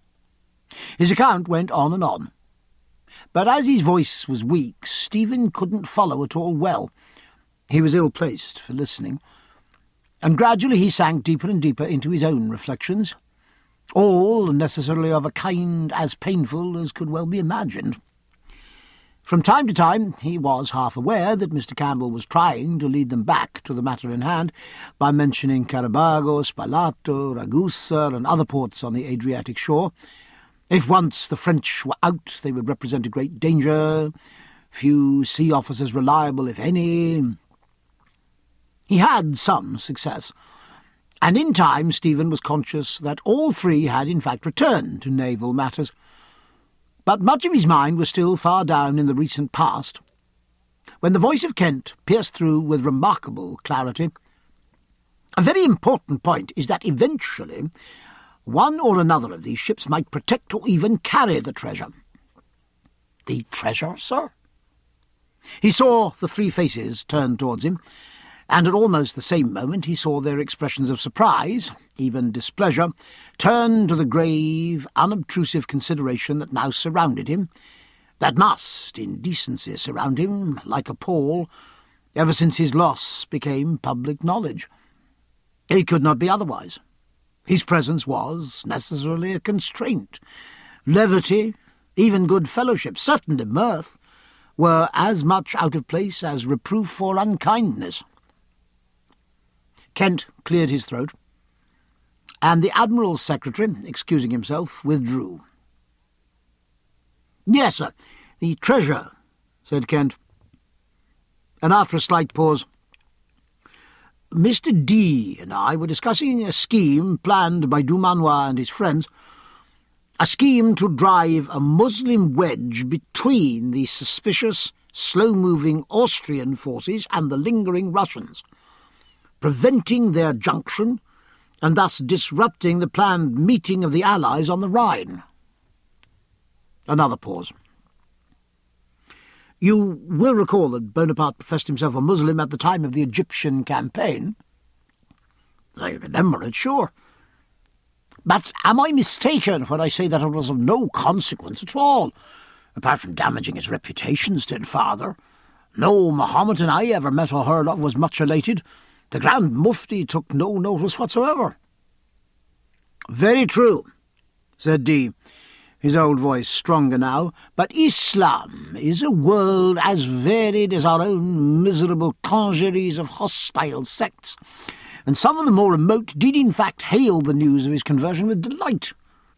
His account went on and on, but as his voice was weak, Stephen couldn't follow at all well. He was ill-placed for listening, and gradually he sank deeper and deeper into his own reflections, all necessarily of a kind as painful as could well be imagined. From time to time he was half aware that Mister Campbell was trying to lead them back to the matter in hand by mentioning Carabago, Spalato, Ragusa, and other ports on the Adriatic shore. If once the French were out, they would represent a great danger, few sea officers reliable, if any. He had some success, and in time Stephen was conscious that all three had in fact returned to naval matters. But much of his mind was still far down in the recent past, when the voice of Kent pierced through with remarkable clarity. A very important point is that eventually one or another of these ships might protect or even carry the treasure. The treasure, sir? He saw the three faces turned towards him, and at almost the same moment he saw their expressions of surprise, even displeasure, turn to the grave, unobtrusive consideration that now surrounded him, that must, in decency, surround him like a pall, ever since his loss became public knowledge. It could not be otherwise. His presence was necessarily a constraint. Levity, even good fellowship, certainly mirth, were as much out of place as reproof or unkindness. Kent cleared his throat, and the Admiral's secretary, excusing himself, withdrew. "Yes, sir, the treasure," said Kent. And after a slight pause, "Mister D and I were discussing a scheme planned by Dumanoir and his friends, a scheme to drive a Muslim wedge between the suspicious, slow-moving Austrian forces and the lingering Russians, preventing their junction and thus disrupting the planned meeting of the Allies on the Rhine." Another pause. "You will recall that Bonaparte professed himself a Muslim at the time of the Egyptian campaign?" "I remember it, sure. But am I mistaken when I say that it was of no consequence at all, apart from damaging his reputation still farther? No Mohammedan I ever met or heard of was much elated. The Grand Mufti took no notice whatsoever." "Very true," said D, his old voice stronger now, "but Islam is a world as varied as our own miserable congeries of hostile sects, and some of the more remote did in fact hail the news of his conversion with delight.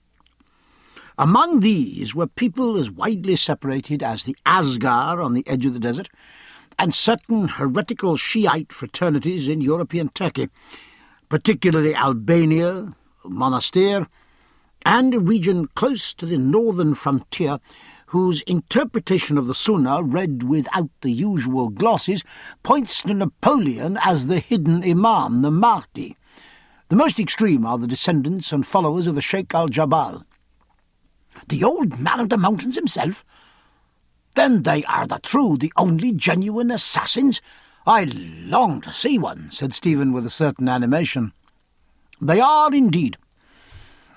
Among these were people as widely separated as the Asgar on the edge of the desert, and certain heretical Shiite fraternities in European Turkey, particularly Albania, Monastir, and a region close to the northern frontier whose interpretation of the Sunnah, read without the usual glosses, points to Napoleon as the hidden Imam, the Mahdi. The most extreme are the descendants and followers of the Sheikh al-Jabal." "The old man of the mountains himself? Then they are the true, the only genuine assassins? I long to see one," said Stephen with a certain animation. "They are indeed.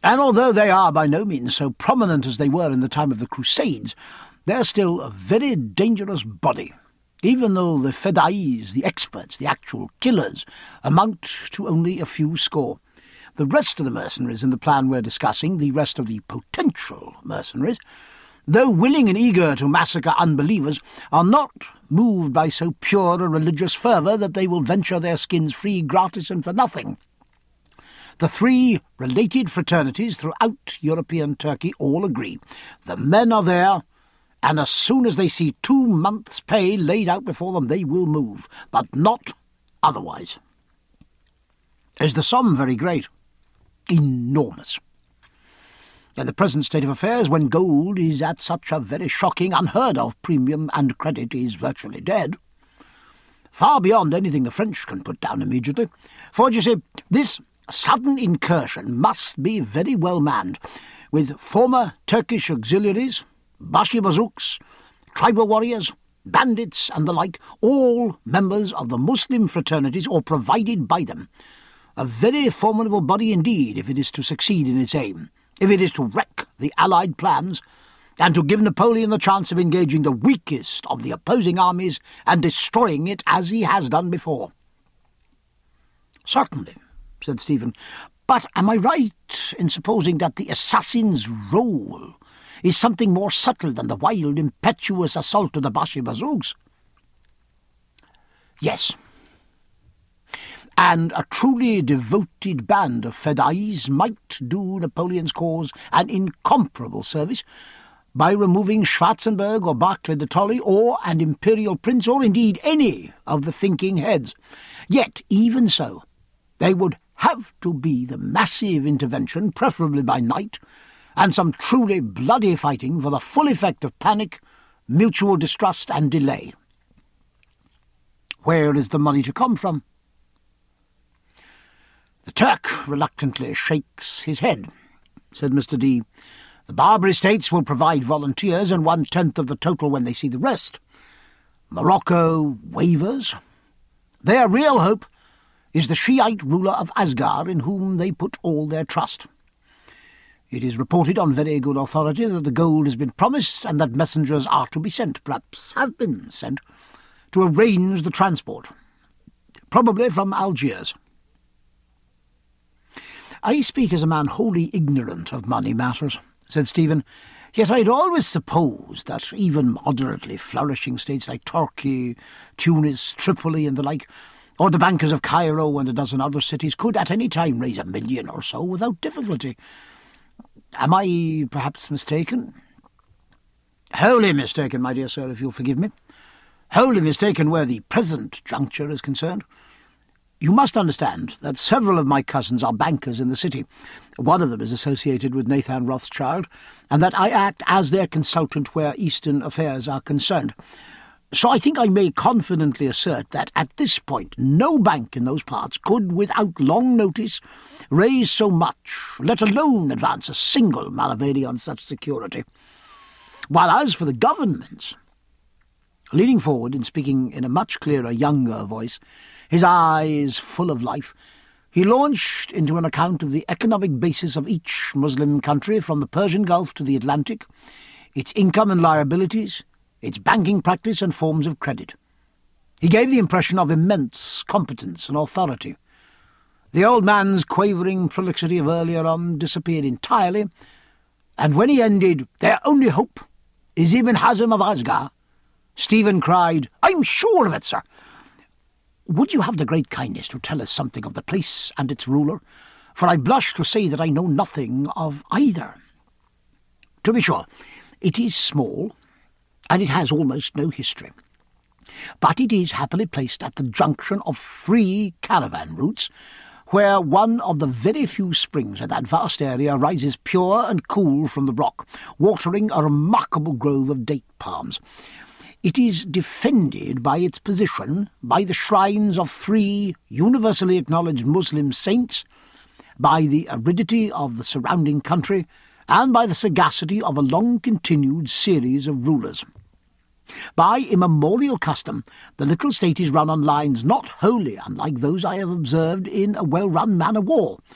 And although they are by no means so prominent as they were in the time of the Crusades, they're still a very dangerous body, even though the fedais, the experts, the actual killers, amount to only a few score. The rest of the mercenaries in the plan we're discussing, the rest of the potential mercenaries, though willing and eager to massacre unbelievers, are not moved by so pure a religious fervour that they will venture their skins free gratis and for nothing. The three related fraternities throughout European Turkey all agree. The men are there, and as soon as they see two months' pay laid out before them, they will move, but not otherwise. Is the sum very great? Enormous. In the present state of affairs, when gold is at such a very shocking, unheard-of premium and credit is virtually dead, far beyond anything the French can put down immediately, for, you see, this sudden incursion must be very well manned, with former Turkish auxiliaries, Başibazouks, tribal warriors, bandits and the like, all members of the Muslim fraternities or provided by them. A very formidable body indeed if it is to succeed in its aim, if it is to wreck the Allied plans, and to give Napoleon the chance of engaging the weakest of the opposing armies and destroying it as he has done before. Certainly, said Stephen, but am I right in supposing that the assassin's role is something more subtle than the wild, impetuous assault of the Başibazouks? Yes. And a truly devoted band of fedais might do Napoleon's cause an incomparable service by removing Schwarzenberg or Barclay de Tolly or an imperial prince or indeed any of the thinking heads. Yet, even so, they would have to be the massive intervention, preferably by night, and some truly bloody fighting for the full effect of panic, mutual distrust and delay. Where is the money to come from? The Turk reluctantly shakes his head, said Mister D. The Barbary States will provide volunteers and one-tenth of the total when they see the rest. Morocco wavers. Their real hope is the Shiite ruler of Asgar, in whom they put all their trust. It is reported on very good authority that the gold has been promised and that messengers are to be sent, perhaps have been sent, to arrange the transport, probably from Algiers. I speak as a man wholly ignorant of money matters, said Stephen, yet I'd always supposed that even moderately flourishing states like Turkey, Tunis, Tripoli and the like, or the bankers of Cairo and a dozen other cities, could at any time raise a million or so without difficulty. Am I perhaps mistaken? Wholly mistaken, my dear sir, if you'll forgive me. Wholly mistaken where the present juncture is concerned. You must understand that several of my cousins are bankers in the city. One of them is associated with Nathan Rothschild, and that I act as their consultant where Eastern affairs are concerned. So I think I may confidently assert that at this point no bank in those parts could, without long notice, raise so much, let alone advance a single maravedi on such security. While as for the governments, leaning forward and speaking in a much clearer, younger voice, his eyes full of life, he launched into an account of the economic basis of each Muslim country from the Persian Gulf to the Atlantic, its income and liabilities, its banking practice and forms of credit. He gave the impression of immense competence and authority. The old man's quavering prolixity of earlier on disappeared entirely, and when he ended, "Their only hope is Ibn Hazm of Asgar," Stephen cried, "I'm sure of it, sir. Would you have the great kindness to tell us something of the place and its ruler? For I blush to say that I know nothing of either. To be sure, it is small, and it has almost no history. But it is happily placed at the junction of three caravan routes, where one of the very few springs of that vast area rises pure and cool from the rock, watering a remarkable grove of date palms. It is defended by its position, by the shrines of three universally acknowledged Muslim saints, by the aridity of the surrounding country, and by the sagacity of a long-continued series of rulers. By immemorial custom, the little state is run on lines not wholly unlike those I have observed in a well-run man-of-war.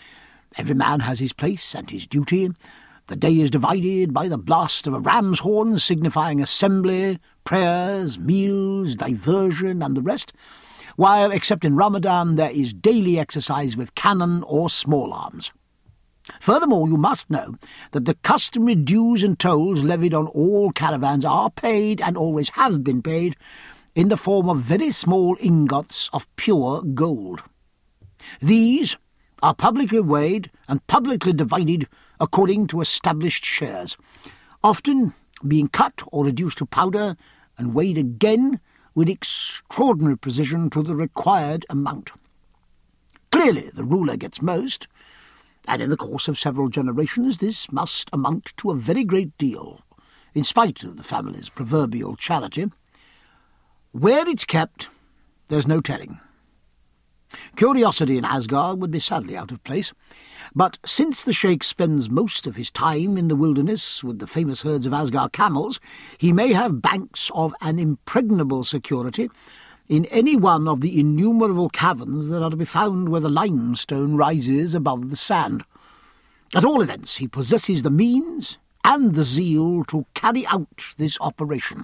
Every man has his place and his duty. The day is divided by the blast of a ram's horn, signifying assembly, prayers, meals, diversion, and the rest, while, except in Ramadan, there is daily exercise with cannon or small arms. Furthermore, you must know that the customary dues and tolls levied on all caravans are paid, and always have been paid, in the form of very small ingots of pure gold. These are publicly weighed and publicly divided according to established shares, often being cut or reduced to powder and weighed again with extraordinary precision to the required amount. Clearly the ruler gets most, and in the course of several generations this must amount to a very great deal, in spite of the family's proverbial charity. Where it's kept, there's no telling. Curiosity in Asgard would be sadly out of place, but since the Sheikh spends most of his time in the wilderness with the famous herds of Asgard camels, he may have banks of an impregnable security in any one of the innumerable caverns that are to be found where the limestone rises above the sand. At all events, he possesses the means and the zeal to carry out this operation.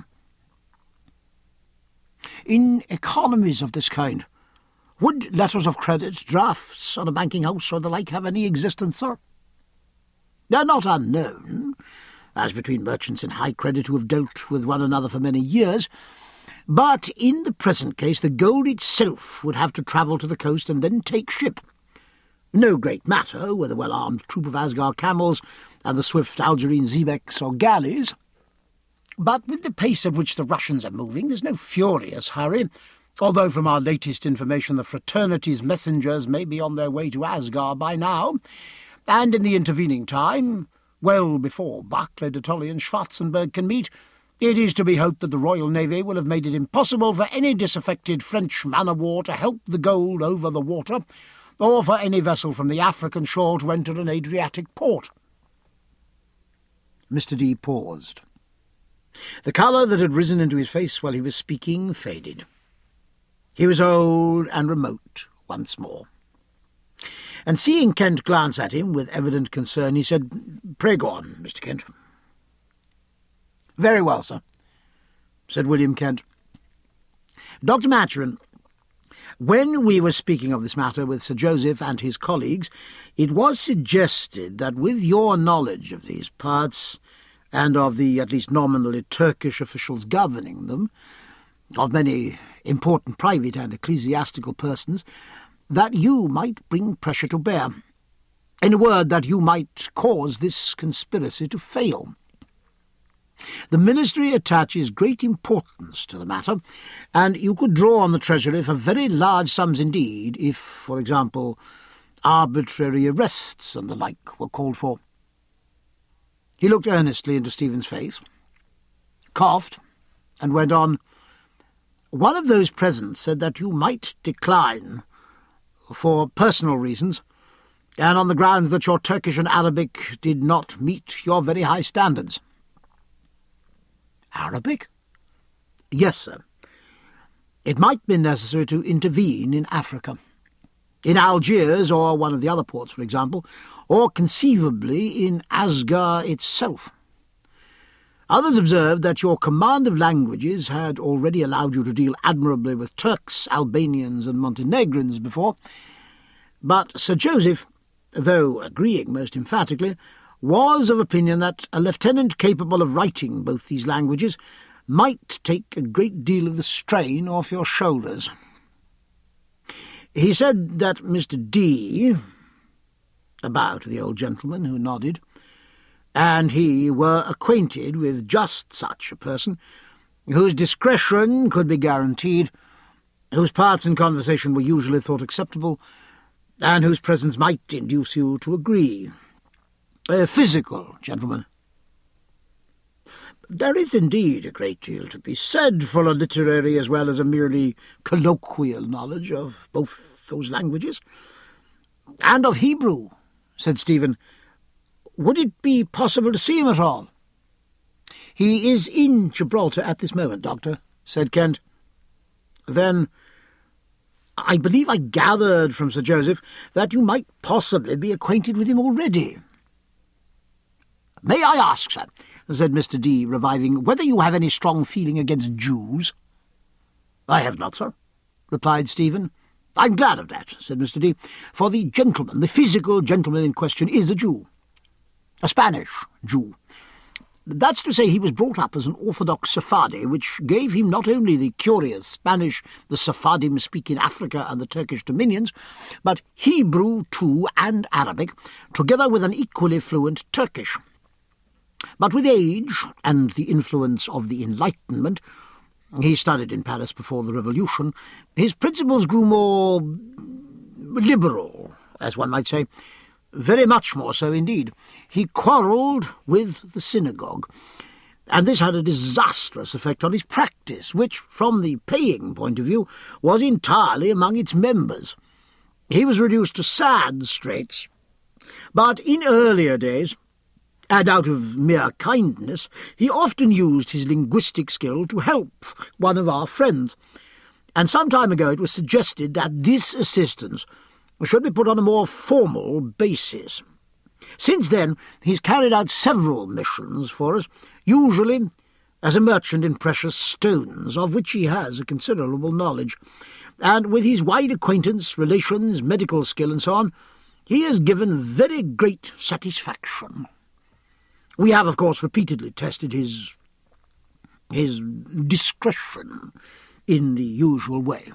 In economies of this kind, would letters of credit, drafts on a banking house or the like have any existence, sir? They're not unknown, as between merchants in high credit who have dealt with one another for many years, but in the present case the gold itself would have to travel to the coast and then take ship. No great matter whether a well-armed troop of Asgard camels and the swift Algerine xebecs or galleys, but with the pace at which the Russians are moving there's no furious hurry, although from our latest information the fraternity's messengers may be on their way to Asgard by now, and in the intervening time, well before Barclay de Tolly and Schwarzenberg can meet, it is to be hoped that the Royal Navy will have made it impossible for any disaffected French man-of-war to help the gold over the water, or for any vessel from the African shore to enter an Adriatic port. Mister D paused. The colour that had risen into his face while he was speaking faded. He was old and remote once more. And seeing Kent glance at him with evident concern, he said, "Pray go on, Mister Kent." "Very well, sir," said William Kent. "Doctor Maturin, when we were speaking of this matter with Sir Joseph and his colleagues, it was suggested that with your knowledge of these parts, and of the at least nominally Turkish officials governing them, of many important private and ecclesiastical persons, that you might bring pressure to bear. In a word, that you might cause this conspiracy to fail. The ministry attaches great importance to the matter, and you could draw on the Treasury for very large sums indeed, if, for example, arbitrary arrests and the like were called for." He looked earnestly into Stephen's face, coughed, and went on, "One of those present said that you might decline, for personal reasons, and on the grounds that your Turkish and Arabic did not meet your very high standards." "Arabic?" "Yes, sir. It might be necessary to intervene in Africa. In Algiers, or one of the other ports, for example, or conceivably in Asgard itself. Others observed that your command of languages had already allowed you to deal admirably with Turks, Albanians, and Montenegrins before, but Sir Joseph, though agreeing most emphatically, was of opinion that a lieutenant capable of writing both these languages might take a great deal of the strain off your shoulders. He said that Mister D, a bow to the old gentleman, who nodded, and he were acquainted with just such a person, whose discretion could be guaranteed, whose parts in conversation were usually thought acceptable, and whose presence might induce you to agree. A physical gentleman. There is indeed a great deal to be said for a literary as well as a merely colloquial knowledge of both those languages. And of Hebrew, said Stephen. Would it be possible to see him at all? He is in Gibraltar at this moment, Doctor, said Kent. Then I believe I gathered from Sir Joseph that you might possibly be acquainted with him already. May I ask, sir, said Mister D, reviving, whether you have any strong feeling against Jews? I have not, sir, replied Stephen. I'm glad of that, said Mister D, for the gentleman, the physical gentleman in question, is a Jew. A Spanish Jew. That's to say, he was brought up as an Orthodox Sephardi, which gave him not only the curious Spanish the Sephardim speak in Africa and the Turkish dominions, but Hebrew too and Arabic, together with an equally fluent Turkish. But with age and the influence of the Enlightenment, he studied in Paris before the Revolution, his principles grew more liberal, as one might say. Very much more so indeed. He quarrelled with the synagogue, and this had a disastrous effect on his practice, which, from the paying point of view, was entirely among its members. He was reduced to sad straits, but in earlier days, and out of mere kindness, he often used his linguistic skill to help one of our friends, and some time ago it was suggested that this assistance should be put on a more formal basis. Since then, he's carried out several missions for us, usually as a merchant in precious stones, of which he has a considerable knowledge, and with his wide acquaintance, relations, medical skill, and so on, he has given very great satisfaction. We have, of course, repeatedly tested his, his discretion in the usual way.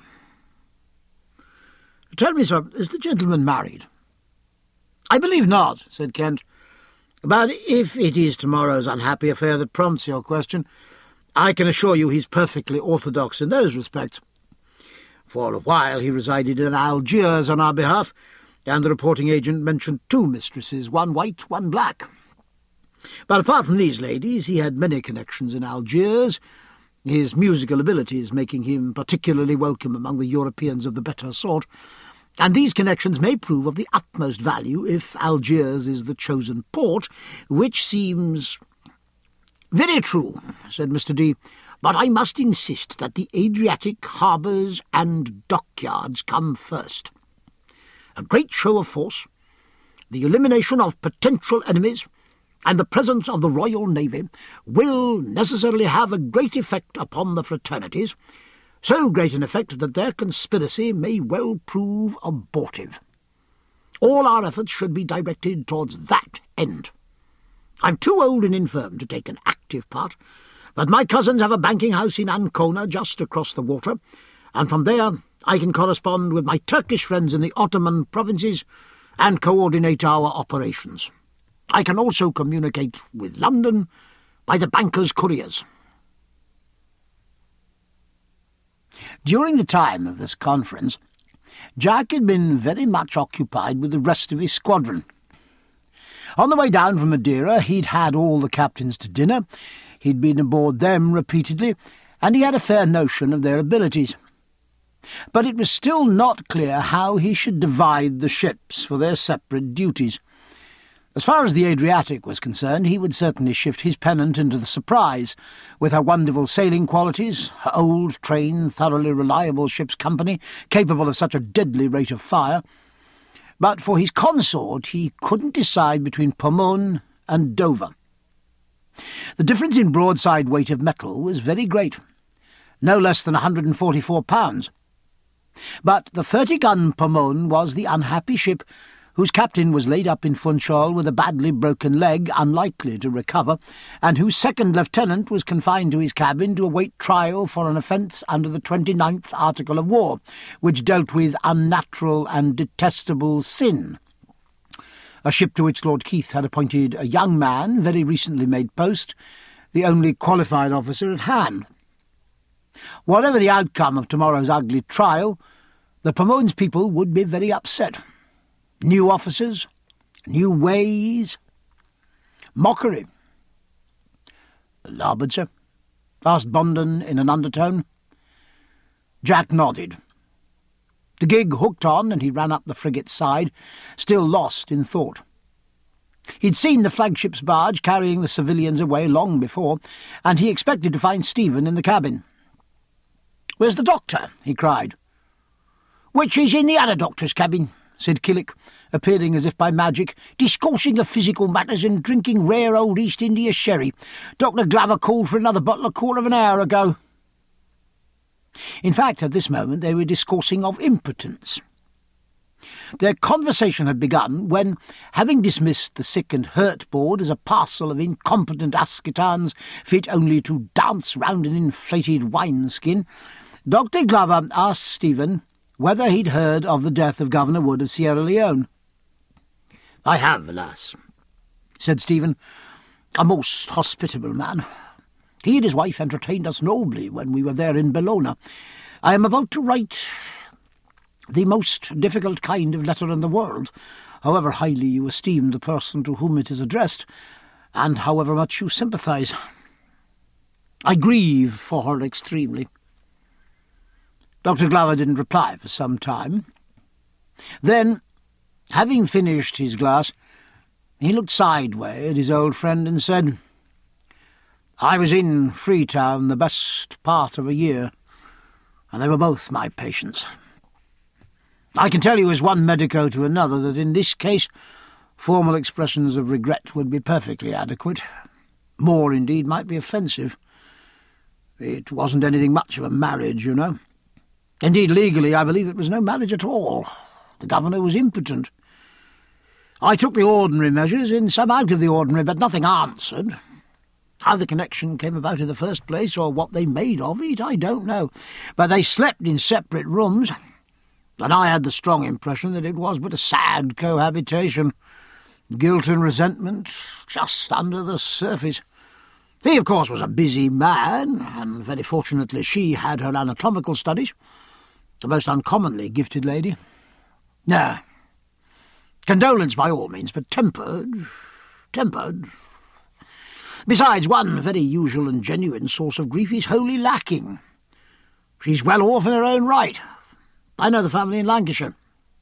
Tell me, sir, is the gentleman married? I believe not, said Kent. But if it is tomorrow's unhappy affair that prompts your question, I can assure you he's perfectly orthodox in those respects. For a while he resided in Algiers on our behalf, and the reporting agent mentioned two mistresses, one white, one black. But apart from these ladies, he had many connections in Algiers, his musical abilities making him particularly welcome among the Europeans of the better sort, and these connections may prove of the utmost value if Algiers is the chosen port, which seems... Very true, said Mister D, but I must insist that the Adriatic harbours and dockyards come first. A great show of force, the elimination of potential enemies, and the presence of the Royal Navy will necessarily have a great effect upon the fraternities, so great an effect that their conspiracy may well prove abortive. All our efforts should be directed towards that end. I'm too old and infirm to take an active part, but my cousins have a banking house in Ancona just across the water, and from there I can correspond with my Turkish friends in the Ottoman provinces and coordinate our operations. I can also communicate with London by the bankers' couriers. During the time of this conference, Jack had been very much occupied with the rest of his squadron. On the way down from Madeira, he'd had all the captains to dinner, he'd been aboard them repeatedly, and he had a fair notion of their abilities. But it was still not clear how he should divide the ships for their separate duties. As far as the Adriatic was concerned, he would certainly shift his pennant into the Surprise, with her wonderful sailing qualities, her old, trained, thoroughly reliable ship's company, capable of such a deadly rate of fire. But for his consort he couldn't decide between Pomone and Dover. The difference in broadside weight of metal was very great, no less than one hundred and forty-four pounds. But the thirty-gun Pomone was the unhappy ship whose captain was laid up in Funchal with a badly broken leg, unlikely to recover, and whose second lieutenant was confined to his cabin to await trial for an offence under the twenty-ninth Article of War, which dealt with unnatural and detestable sin. A ship to which Lord Keith had appointed a young man, very recently made post, the only qualified officer at hand. Whatever the outcome of tomorrow's ugly trial, the Pomone's people would be very upset. New officers, new ways, mockery. "Larboard, sir?" asked Bondon in an undertone. Jack nodded. The gig hooked on, and he ran up the frigate's side, still lost in thought. He'd seen the flagship's barge carrying the civilians away long before, and he expected to find Stephen in the cabin. "Where's the doctor?" he cried. "Which is in the other doctor's cabin," said Killick, appearing as if by magic, "discoursing of physical matters and drinking rare old East India sherry. Doctor Glover called for another bottle a quarter of an hour ago." In fact, at this moment they were discoursing of impotence. Their conversation had begun when, having dismissed the sick and hurt board as a parcel of incompetent ascetans fit only to dance round an inflated wineskin, Doctor Glover asked Stephen whether he'd heard of the death of Governor Wood of Sierra Leone. "I have, alas," said Stephen, "a most hospitable man. He and his wife entertained us nobly when we were there in Bellona. I am about to write the most difficult kind of letter in the world, however highly you esteem the person to whom it is addressed, and however much you sympathise. I grieve for her extremely." Doctor Glover didn't reply for some time. Then, having finished his glass, he looked sideways at his old friend and said, "I was in Freetown the best part of a year, and they were both my patients. I can tell you as one medico to another that in this case formal expressions of regret would be perfectly adequate. More, indeed, might be offensive. It wasn't anything much of a marriage, you know. Indeed, legally, I believe it was no marriage at all. The governor was impotent. I took the ordinary measures, in some out of the ordinary, but nothing answered. How the connection came about in the first place, or what they made of it, I don't know. But they slept in separate rooms, and I had the strong impression that it was but a sad cohabitation. Guilt and resentment just under the surface. He, of course, was a busy man, and very fortunately she had her anatomical studies. A most uncommonly gifted lady. No. Condolence by all means, but tempered, tempered. Besides, one very usual and genuine source of grief is wholly lacking. She's well off in her own right. I know the family in Lancashire.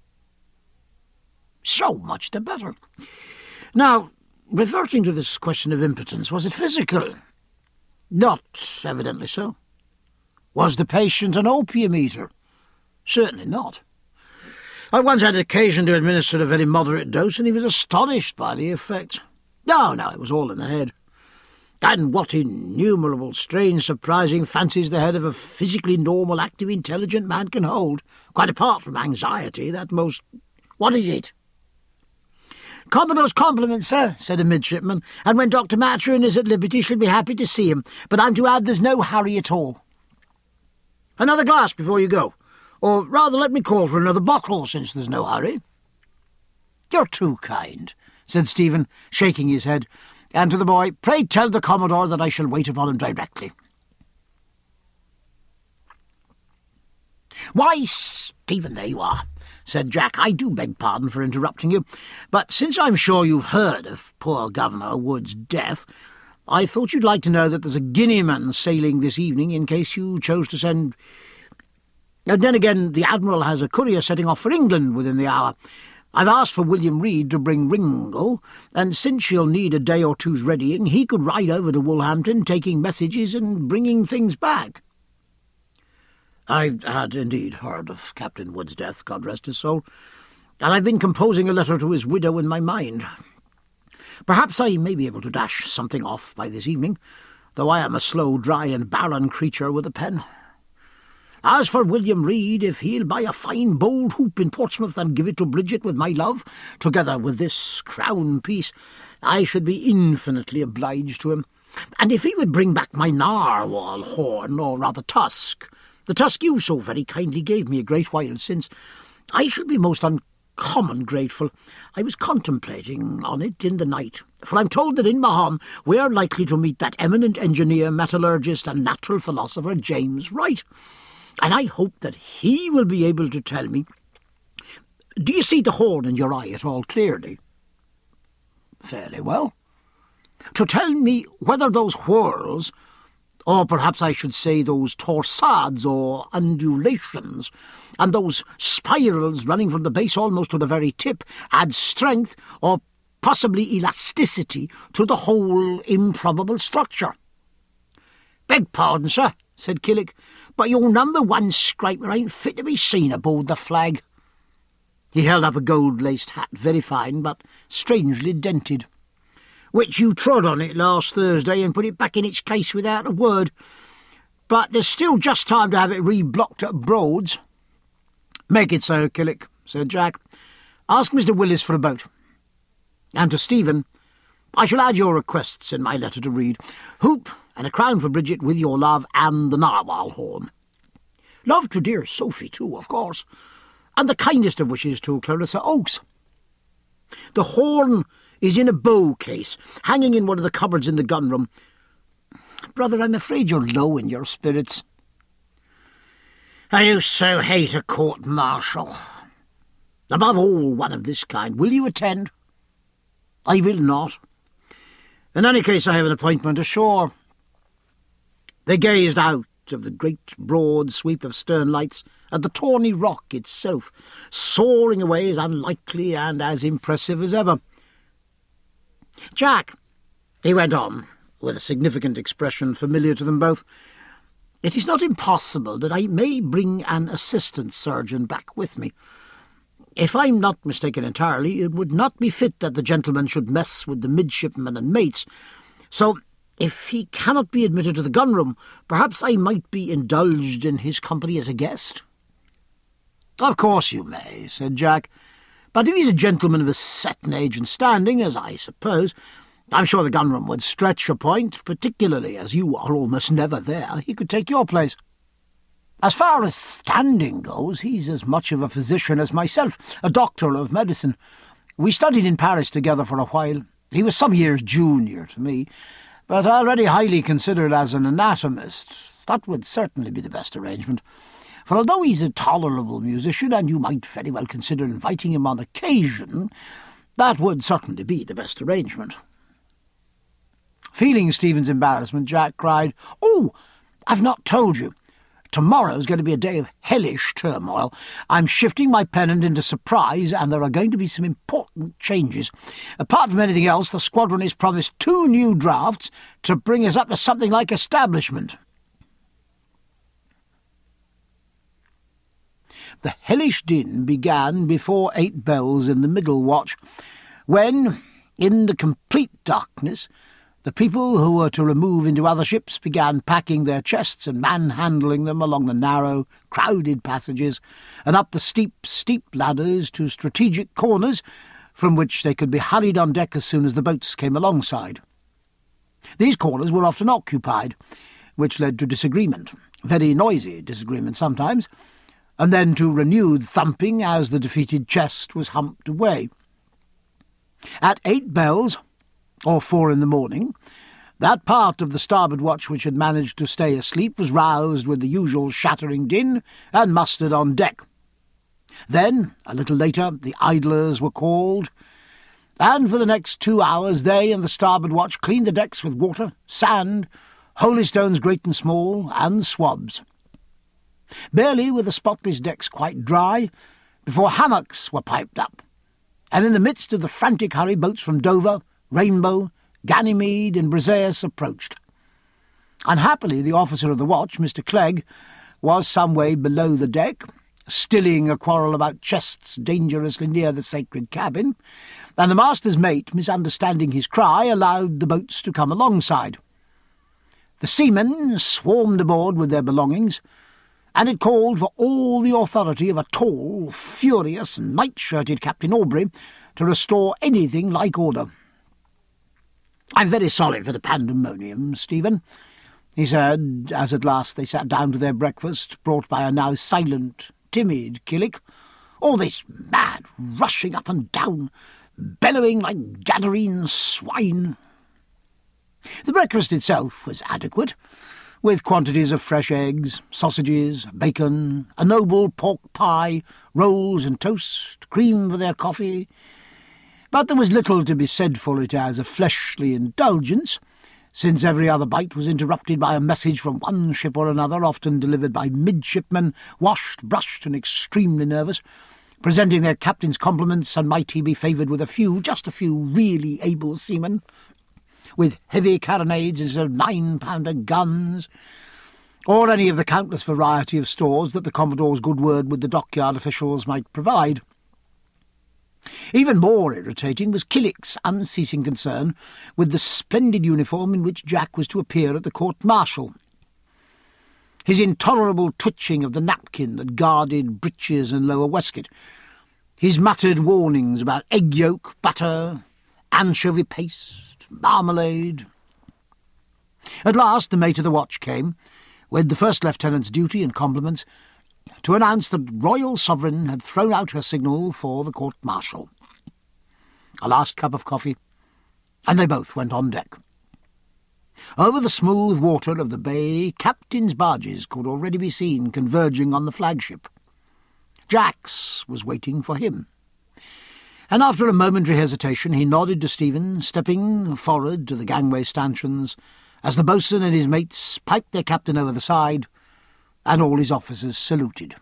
So much the better. Now, reverting to this question of impotence, was it physical? Not evidently so. Was the patient an opium eater? Certainly not. I once had occasion to administer a very moderate dose, and he was astonished by the effect. No, no, it was all in the head. And what innumerable strange, surprising fancies the head of a physically normal, active, intelligent man can hold, quite apart from anxiety, that most... What is it? "Commodore's compliments, sir," said a midshipman, "and when Doctor Maturin is at liberty shall be happy to see him, but I'm to add there's no hurry at all." "Another glass before you go, or rather let me call for another bottle, since there's no hurry." "You're too kind," said Stephen, shaking his head, and to the boy, "Pray tell the Commodore that I shall wait upon him directly." "Why, Stephen, there you are," said Jack. "I do beg pardon for interrupting you, but since I'm sure you've heard of poor Governor Wood's death, I thought you'd like to know that there's a Guineaman sailing this evening in case you chose to send... And then again, the Admiral has a courier setting off for England within the hour. I've asked for William Reed to bring Ringle, and since she'll need a day or two's readying, he could ride over to Woolhampton, taking messages and bringing things back." I had indeed heard of Captain Wood's death, God rest his soul, and I've been composing a letter to his widow in my mind. Perhaps I may be able to dash something off by this evening, though I am a slow, dry, and barren creature with a pen. As for William Reed, if he'll buy a fine bold hoop in Portsmouth and give it to Bridget with my love, together with this crown piece, I should be infinitely obliged to him. And if he would bring back my narwhal horn, or rather tusk, the tusk you so very kindly gave me a great while since, I should be most uncommon grateful. I was contemplating on it in the night, for I'm told that in Mahon we are likely to meet that eminent engineer, metallurgist, and natural philosopher James Wright, and I hope that he will be able to tell me... Do you see the horn in your eye at all clearly? Fairly well. To tell me whether those whirls, or perhaps I should say those torsades or undulations, and those spirals running from the base almost to the very tip, add strength or possibly elasticity to the whole improbable structure. "Beg pardon, sir," said Killick, "but your number one scraper ain't fit to be seen aboard the Flag." He held up a gold-laced hat, very fine, but strangely dented. "Which you trod on it last Thursday and put it back in its case without a word. But there's still just time to have it reblocked at Broads." "Make it so, Killick," said Jack. "Ask Mister Willis for a boat. And to Stephen, I shall add your requests in my letter to read. Hoop and a crown for Bridget with your love and the narwhal horn. Love to dear Sophie too, of course, and the kindest of wishes to Clarissa Oakes. The horn is in a bow case, hanging in one of the cupboards in the gun-room. Brother, I'm afraid you're low in your spirits." "I used so hate a court-martial. Above all one of this kind. Will you attend?" "I will not. In any case, I have an appointment ashore." They gazed out of the great broad sweep of stern lights at the tawny rock itself, soaring away as unlikely and as impressive as ever. "Jack," he went on, with a significant expression familiar to them both, "it is not impossible that I may bring an assistant surgeon back with me. If I'm not mistaken entirely, it would not be fit that the gentleman should mess with the midshipmen and mates. So, if he cannot be admitted to the gun-room, perhaps I might be indulged in his company as a guest." "Of course you may," said Jack. "But if he's a gentleman of a certain age and standing, as I suppose, I'm sure the gun-room would stretch a point, particularly as you are almost never there. He could take your place. As far as standing goes, he's as much of a physician as myself, a doctor of medicine. We studied in Paris together for a while. He was some years junior to me, but already highly considered as an anatomist. That would certainly be the best arrangement. For although he's a tolerable musician, and you might very well consider inviting him on occasion, that would certainly be the best arrangement." Feeling Stephen's embarrassment, Jack cried, "Oh, I've not told you. Tomorrow's going to be a day of hellish turmoil. I'm shifting my pennant into surprise, and there are going to be some important changes. Apart from anything else, the squadron is promised two new drafts to bring us up to something like establishment." The hellish din began before eight bells in the middle watch, when, in the complete darkness, the people who were to remove into other ships began packing their chests and manhandling them along the narrow, crowded passages and up the steep, steep ladders to strategic corners from which they could be hurried on deck as soon as the boats came alongside. These corners were often occupied, which led to disagreement, very noisy disagreement sometimes, and then to renewed thumping as the defeated chest was humped away. At eight bells, or four in the morning, that part of the starboard watch which had managed to stay asleep was roused with the usual shattering din and mustered on deck. Then, a little later, the idlers were called, and for the next two hours they and the starboard watch cleaned the decks with water, sand, holystones great and small, and swabs. Barely were the spotless decks quite dry before hammocks were piped up, and in the midst of the frantic hurry boats from Dover, Rainbow, Ganymede, and Briseis approached. Unhappily, the officer of the watch, Mister Clegg, was some way below the deck, stilling a quarrel about chests dangerously near the sacred cabin, and the master's mate, misunderstanding his cry, allowed the boats to come alongside. The seamen swarmed aboard with their belongings, and it called for all the authority of a tall, furious, night-shirted Captain Aubrey to restore anything like order. "I'm very sorry for the pandemonium, Stephen," he said, as at last they sat down to their breakfast, brought by a now silent, timid Killick. "All this mad rushing up and down, bellowing like Gadarene swine." The breakfast itself was adequate, with quantities of fresh eggs, sausages, bacon, a noble pork pie, rolls and toast, cream for their coffee. But there was little to be said for it as a fleshly indulgence, since every other bite was interrupted by a message from one ship or another, often delivered by midshipmen, washed, brushed, and extremely nervous, presenting their captain's compliments, and might he be favoured with a few, just a few really able seamen, with heavy carronades instead of nine-pounder guns, or any of the countless variety of stores that the Commodore's good word with the dockyard officials might provide. Even more irritating was Killick's unceasing concern with the splendid uniform in which Jack was to appear at the court-martial. His intolerable twitching of the napkin that guarded breeches and lower waistcoat, his muttered warnings about egg yolk, butter, anchovy paste, marmalade. At last the mate of the watch came, with the first lieutenant's duty and compliments, to announce that Royal Sovereign had thrown out her signal for the court-martial. A last cup of coffee, and they both went on deck. Over the smooth water of the bay, captains' barges could already be seen converging on the flagship. Jack's was waiting for him. And after a momentary hesitation, he nodded to Stephen, stepping forward to the gangway stanchions, as the boatswain and his mates piped their captain over the side, and all his officers saluted.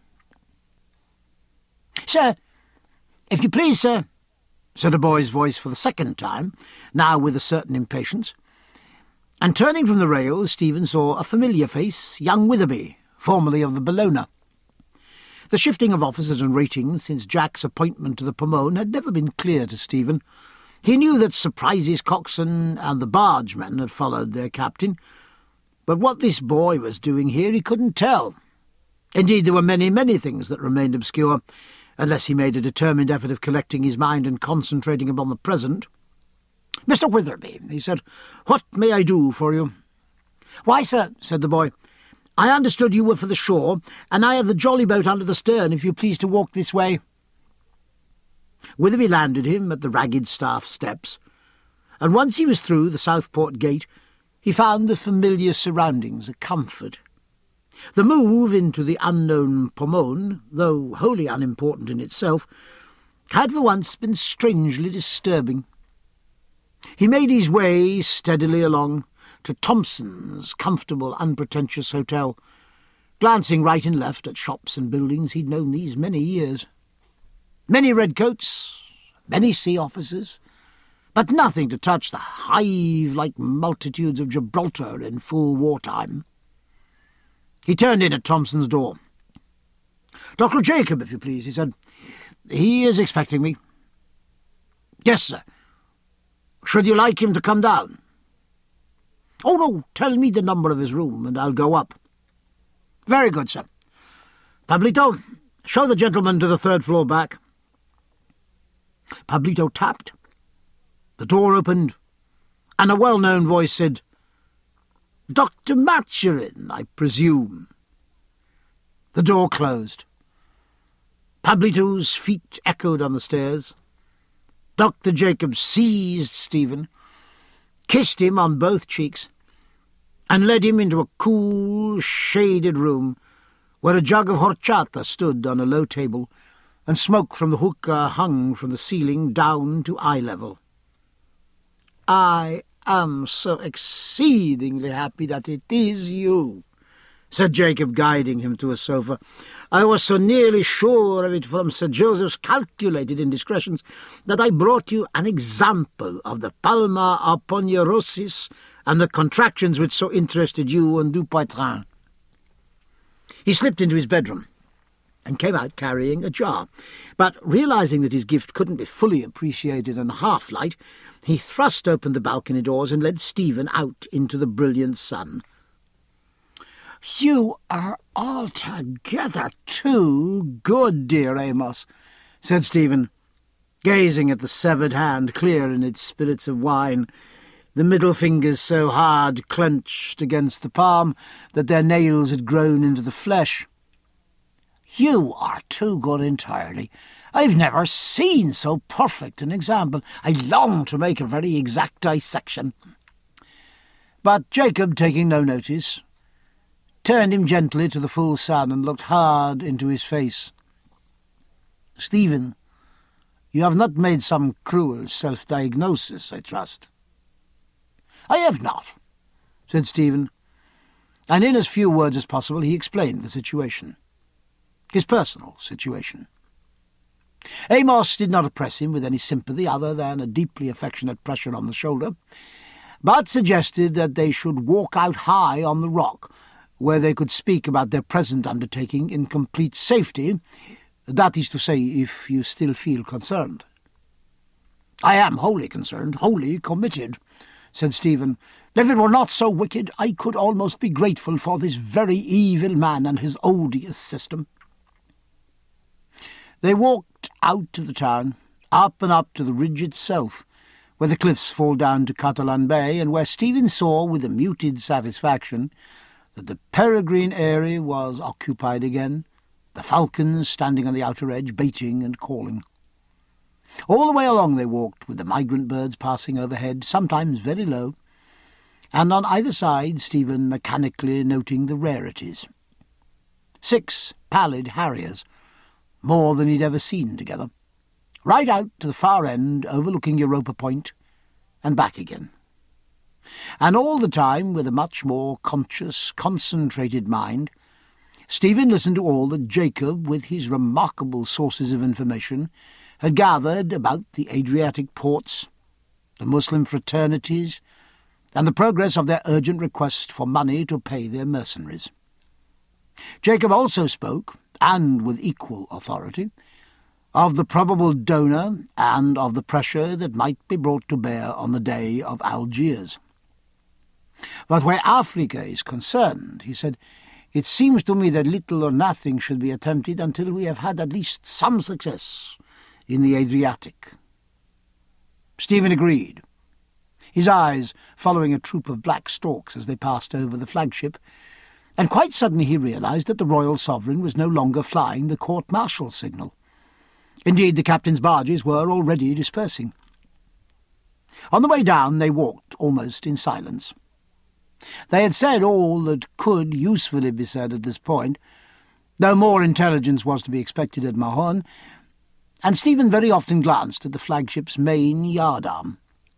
"Sir, if you please, sir," said a boy's voice for the second time, now with a certain impatience. And turning from the rail, Stephen saw a familiar face, young Witherby, formerly of the Bellona. The shifting of officers and ratings since Jack's appointment to the Pomone had never been clear to Stephen. He knew that Sir Prizes coxswain and the bargemen had followed their captain, but what this boy was doing here he couldn't tell. Indeed, there were many, many things that remained obscure, unless he made a determined effort of collecting his mind and concentrating upon the present. "Mister Witherby," he said, "what may I do for you?" "Why, sir," said the boy, "I understood you were for the shore, and I have the jolly boat under the stern, if you please to walk this way." Witherby landed him at the Ragged Staff steps, and once he was through the Southport gate, he found the familiar surroundings a comfort. The move into the unknown Pomone, though wholly unimportant in itself, had for once been strangely disturbing. He made his way steadily along to Thompson's comfortable, unpretentious hotel, glancing right and left at shops and buildings he'd known these many years. Many redcoats, many sea officers, but nothing to touch the hive-like multitudes of Gibraltar in full wartime. He turned in at Thompson's door. "Doctor Jacob, if you please," he said. "He is expecting me." "Yes, sir. Should you like him to come down?" "Oh, no, tell me the number of his room, and I'll go up." "Very good, sir. Pablito, show the gentleman to the third floor back." Pablito tapped. The door opened, and a well-known voice said, "Doctor Maturin, I presume." The door closed. Pablito's feet echoed on the stairs. Doctor Jacob seized Stephen, kissed him on both cheeks, and led him into a cool, shaded room where a jug of horchata stood on a low table, and smoke from the hookah hung from the ceiling down to eye level. "I am so exceedingly happy that it is you," said Jacob, guiding him to a sofa. "I was so nearly sure of it from Sir Joseph's calculated indiscretions that I brought you an example of the palma aponeurosis and the contractions which so interested you and Dupuytren." He slipped into his bedroom and came out carrying a jar, but realizing that his gift couldn't be fully appreciated in the half-light, he thrust open the balcony doors and led Stephen out into the brilliant sun. "You are altogether too good, dear Amos," said Stephen, gazing at the severed hand clear in its spirits of wine, the middle fingers so hard clenched against the palm that their nails had grown into the flesh. "You are too good entirely. I've never seen so perfect an example. I long to make a very exact dissection." But Jacob, taking no notice, turned him gently to the full sun and looked hard into his face. "Stephen, you have not made some cruel self-diagnosis, I trust?" "I have not," said Stephen, and in as few words as possible he explained the situation, his personal situation. Amos did not oppress him with any sympathy other than a deeply affectionate pressure on the shoulder, but suggested that they should walk out high on the rock, where they could speak about their present undertaking in complete safety, that is to say, if you still feel concerned." "I am wholly concerned, wholly committed," said Stephen. "If it were not so wicked, I could almost be grateful for this very evil man and his odious system." They walked out of the town, up and up to the ridge itself, where the cliffs fall down to Catalan Bay, and where Stephen saw with a muted satisfaction that the Peregrine Eyrie was occupied again, the falcons standing on the outer edge, baiting and calling. All the way along they walked, with the migrant birds passing overhead, sometimes very low, and on either side Stephen mechanically noting the rarities. Six pallid harriers, more than he'd ever seen together, right out to the far end, overlooking Europa Point, and back again. And all the time, with a much more conscious, concentrated mind, Stephen listened to all that Jacob, with his remarkable sources of information, had gathered about the Adriatic ports, the Muslim fraternities, and the progress of their urgent request for money to pay their mercenaries. Jacob also spoke, and with equal authority, of the probable donor and of the pressure that might be brought to bear on the day of Algiers. "But where Africa is concerned," he said, "it seems to me that little or nothing should be attempted until we have had at least some success in the Adriatic." Stephen agreed, his eyes following a troop of black storks as they passed over the flagship, and quite suddenly he realised that the royal sovereign was no longer flying the court-martial signal. Indeed, the captain's barges were already dispersing. On the way down they walked almost in silence. They had said all that could usefully be said at this point, though more intelligence was to be expected at Mahon, and Stephen very often glanced at the flagship's main yardarm.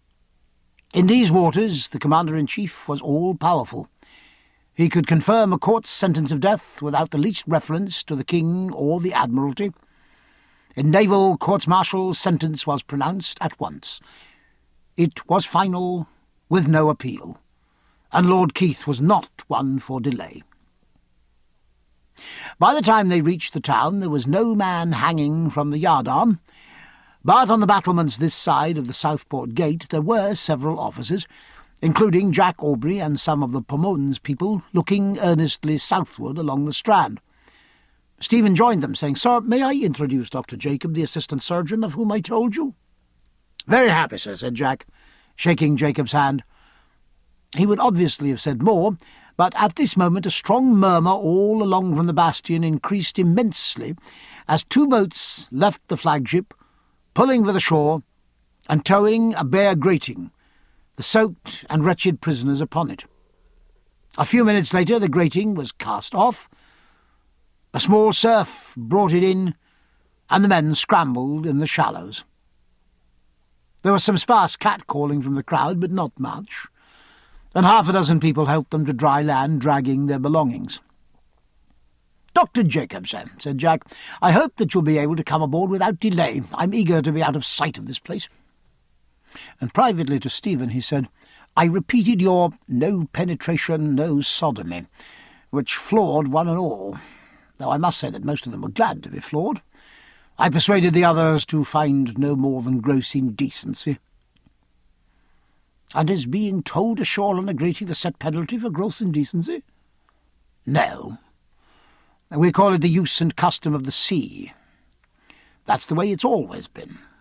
In these waters the commander-in-chief was all-powerful. He could confirm a court's sentence of death without the least reference to the king or the admiralty. In naval courts-martial, sentence was pronounced at once. It was final, with no appeal, and Lord Keith was not one for delay. By the time they reached the town there was no man hanging from the yardarm, but on the battlements this side of the Southport gate there were several officers, including Jack Aubrey and some of the Pomones people, looking earnestly southward along the Strand. Stephen joined them, saying, "Sir, may I introduce Doctor Jacob, the assistant surgeon of whom I told you?" "Very happy, sir," said Jack, shaking Jacob's hand. He would obviously have said more, but at this moment a strong murmur all along from the bastion increased immensely as two boats left the flagship, pulling for the shore and towing a bare grating, the soaked and wretched prisoners upon it. A few minutes later the grating was cast off, a small surf brought it in, and the men scrambled in the shallows. There was some sparse cat-calling from the crowd, but not much, and half a dozen people helped them to dry land, dragging their belongings. "Doctor Jacobson," said Jack, "I hope that you'll be able to come aboard without delay. I'm eager to be out of sight of this place." And privately to Stephen he said, "I repeated your 'no penetration, no sodomy,' which floored one and all, though I must say that most of them were glad to be floored. I persuaded the others to find no more than gross indecency." "And is being towed ashore on a grating the set penalty for gross indecency?" "No. We call it the use and custom of the sea. That's the way it's always been.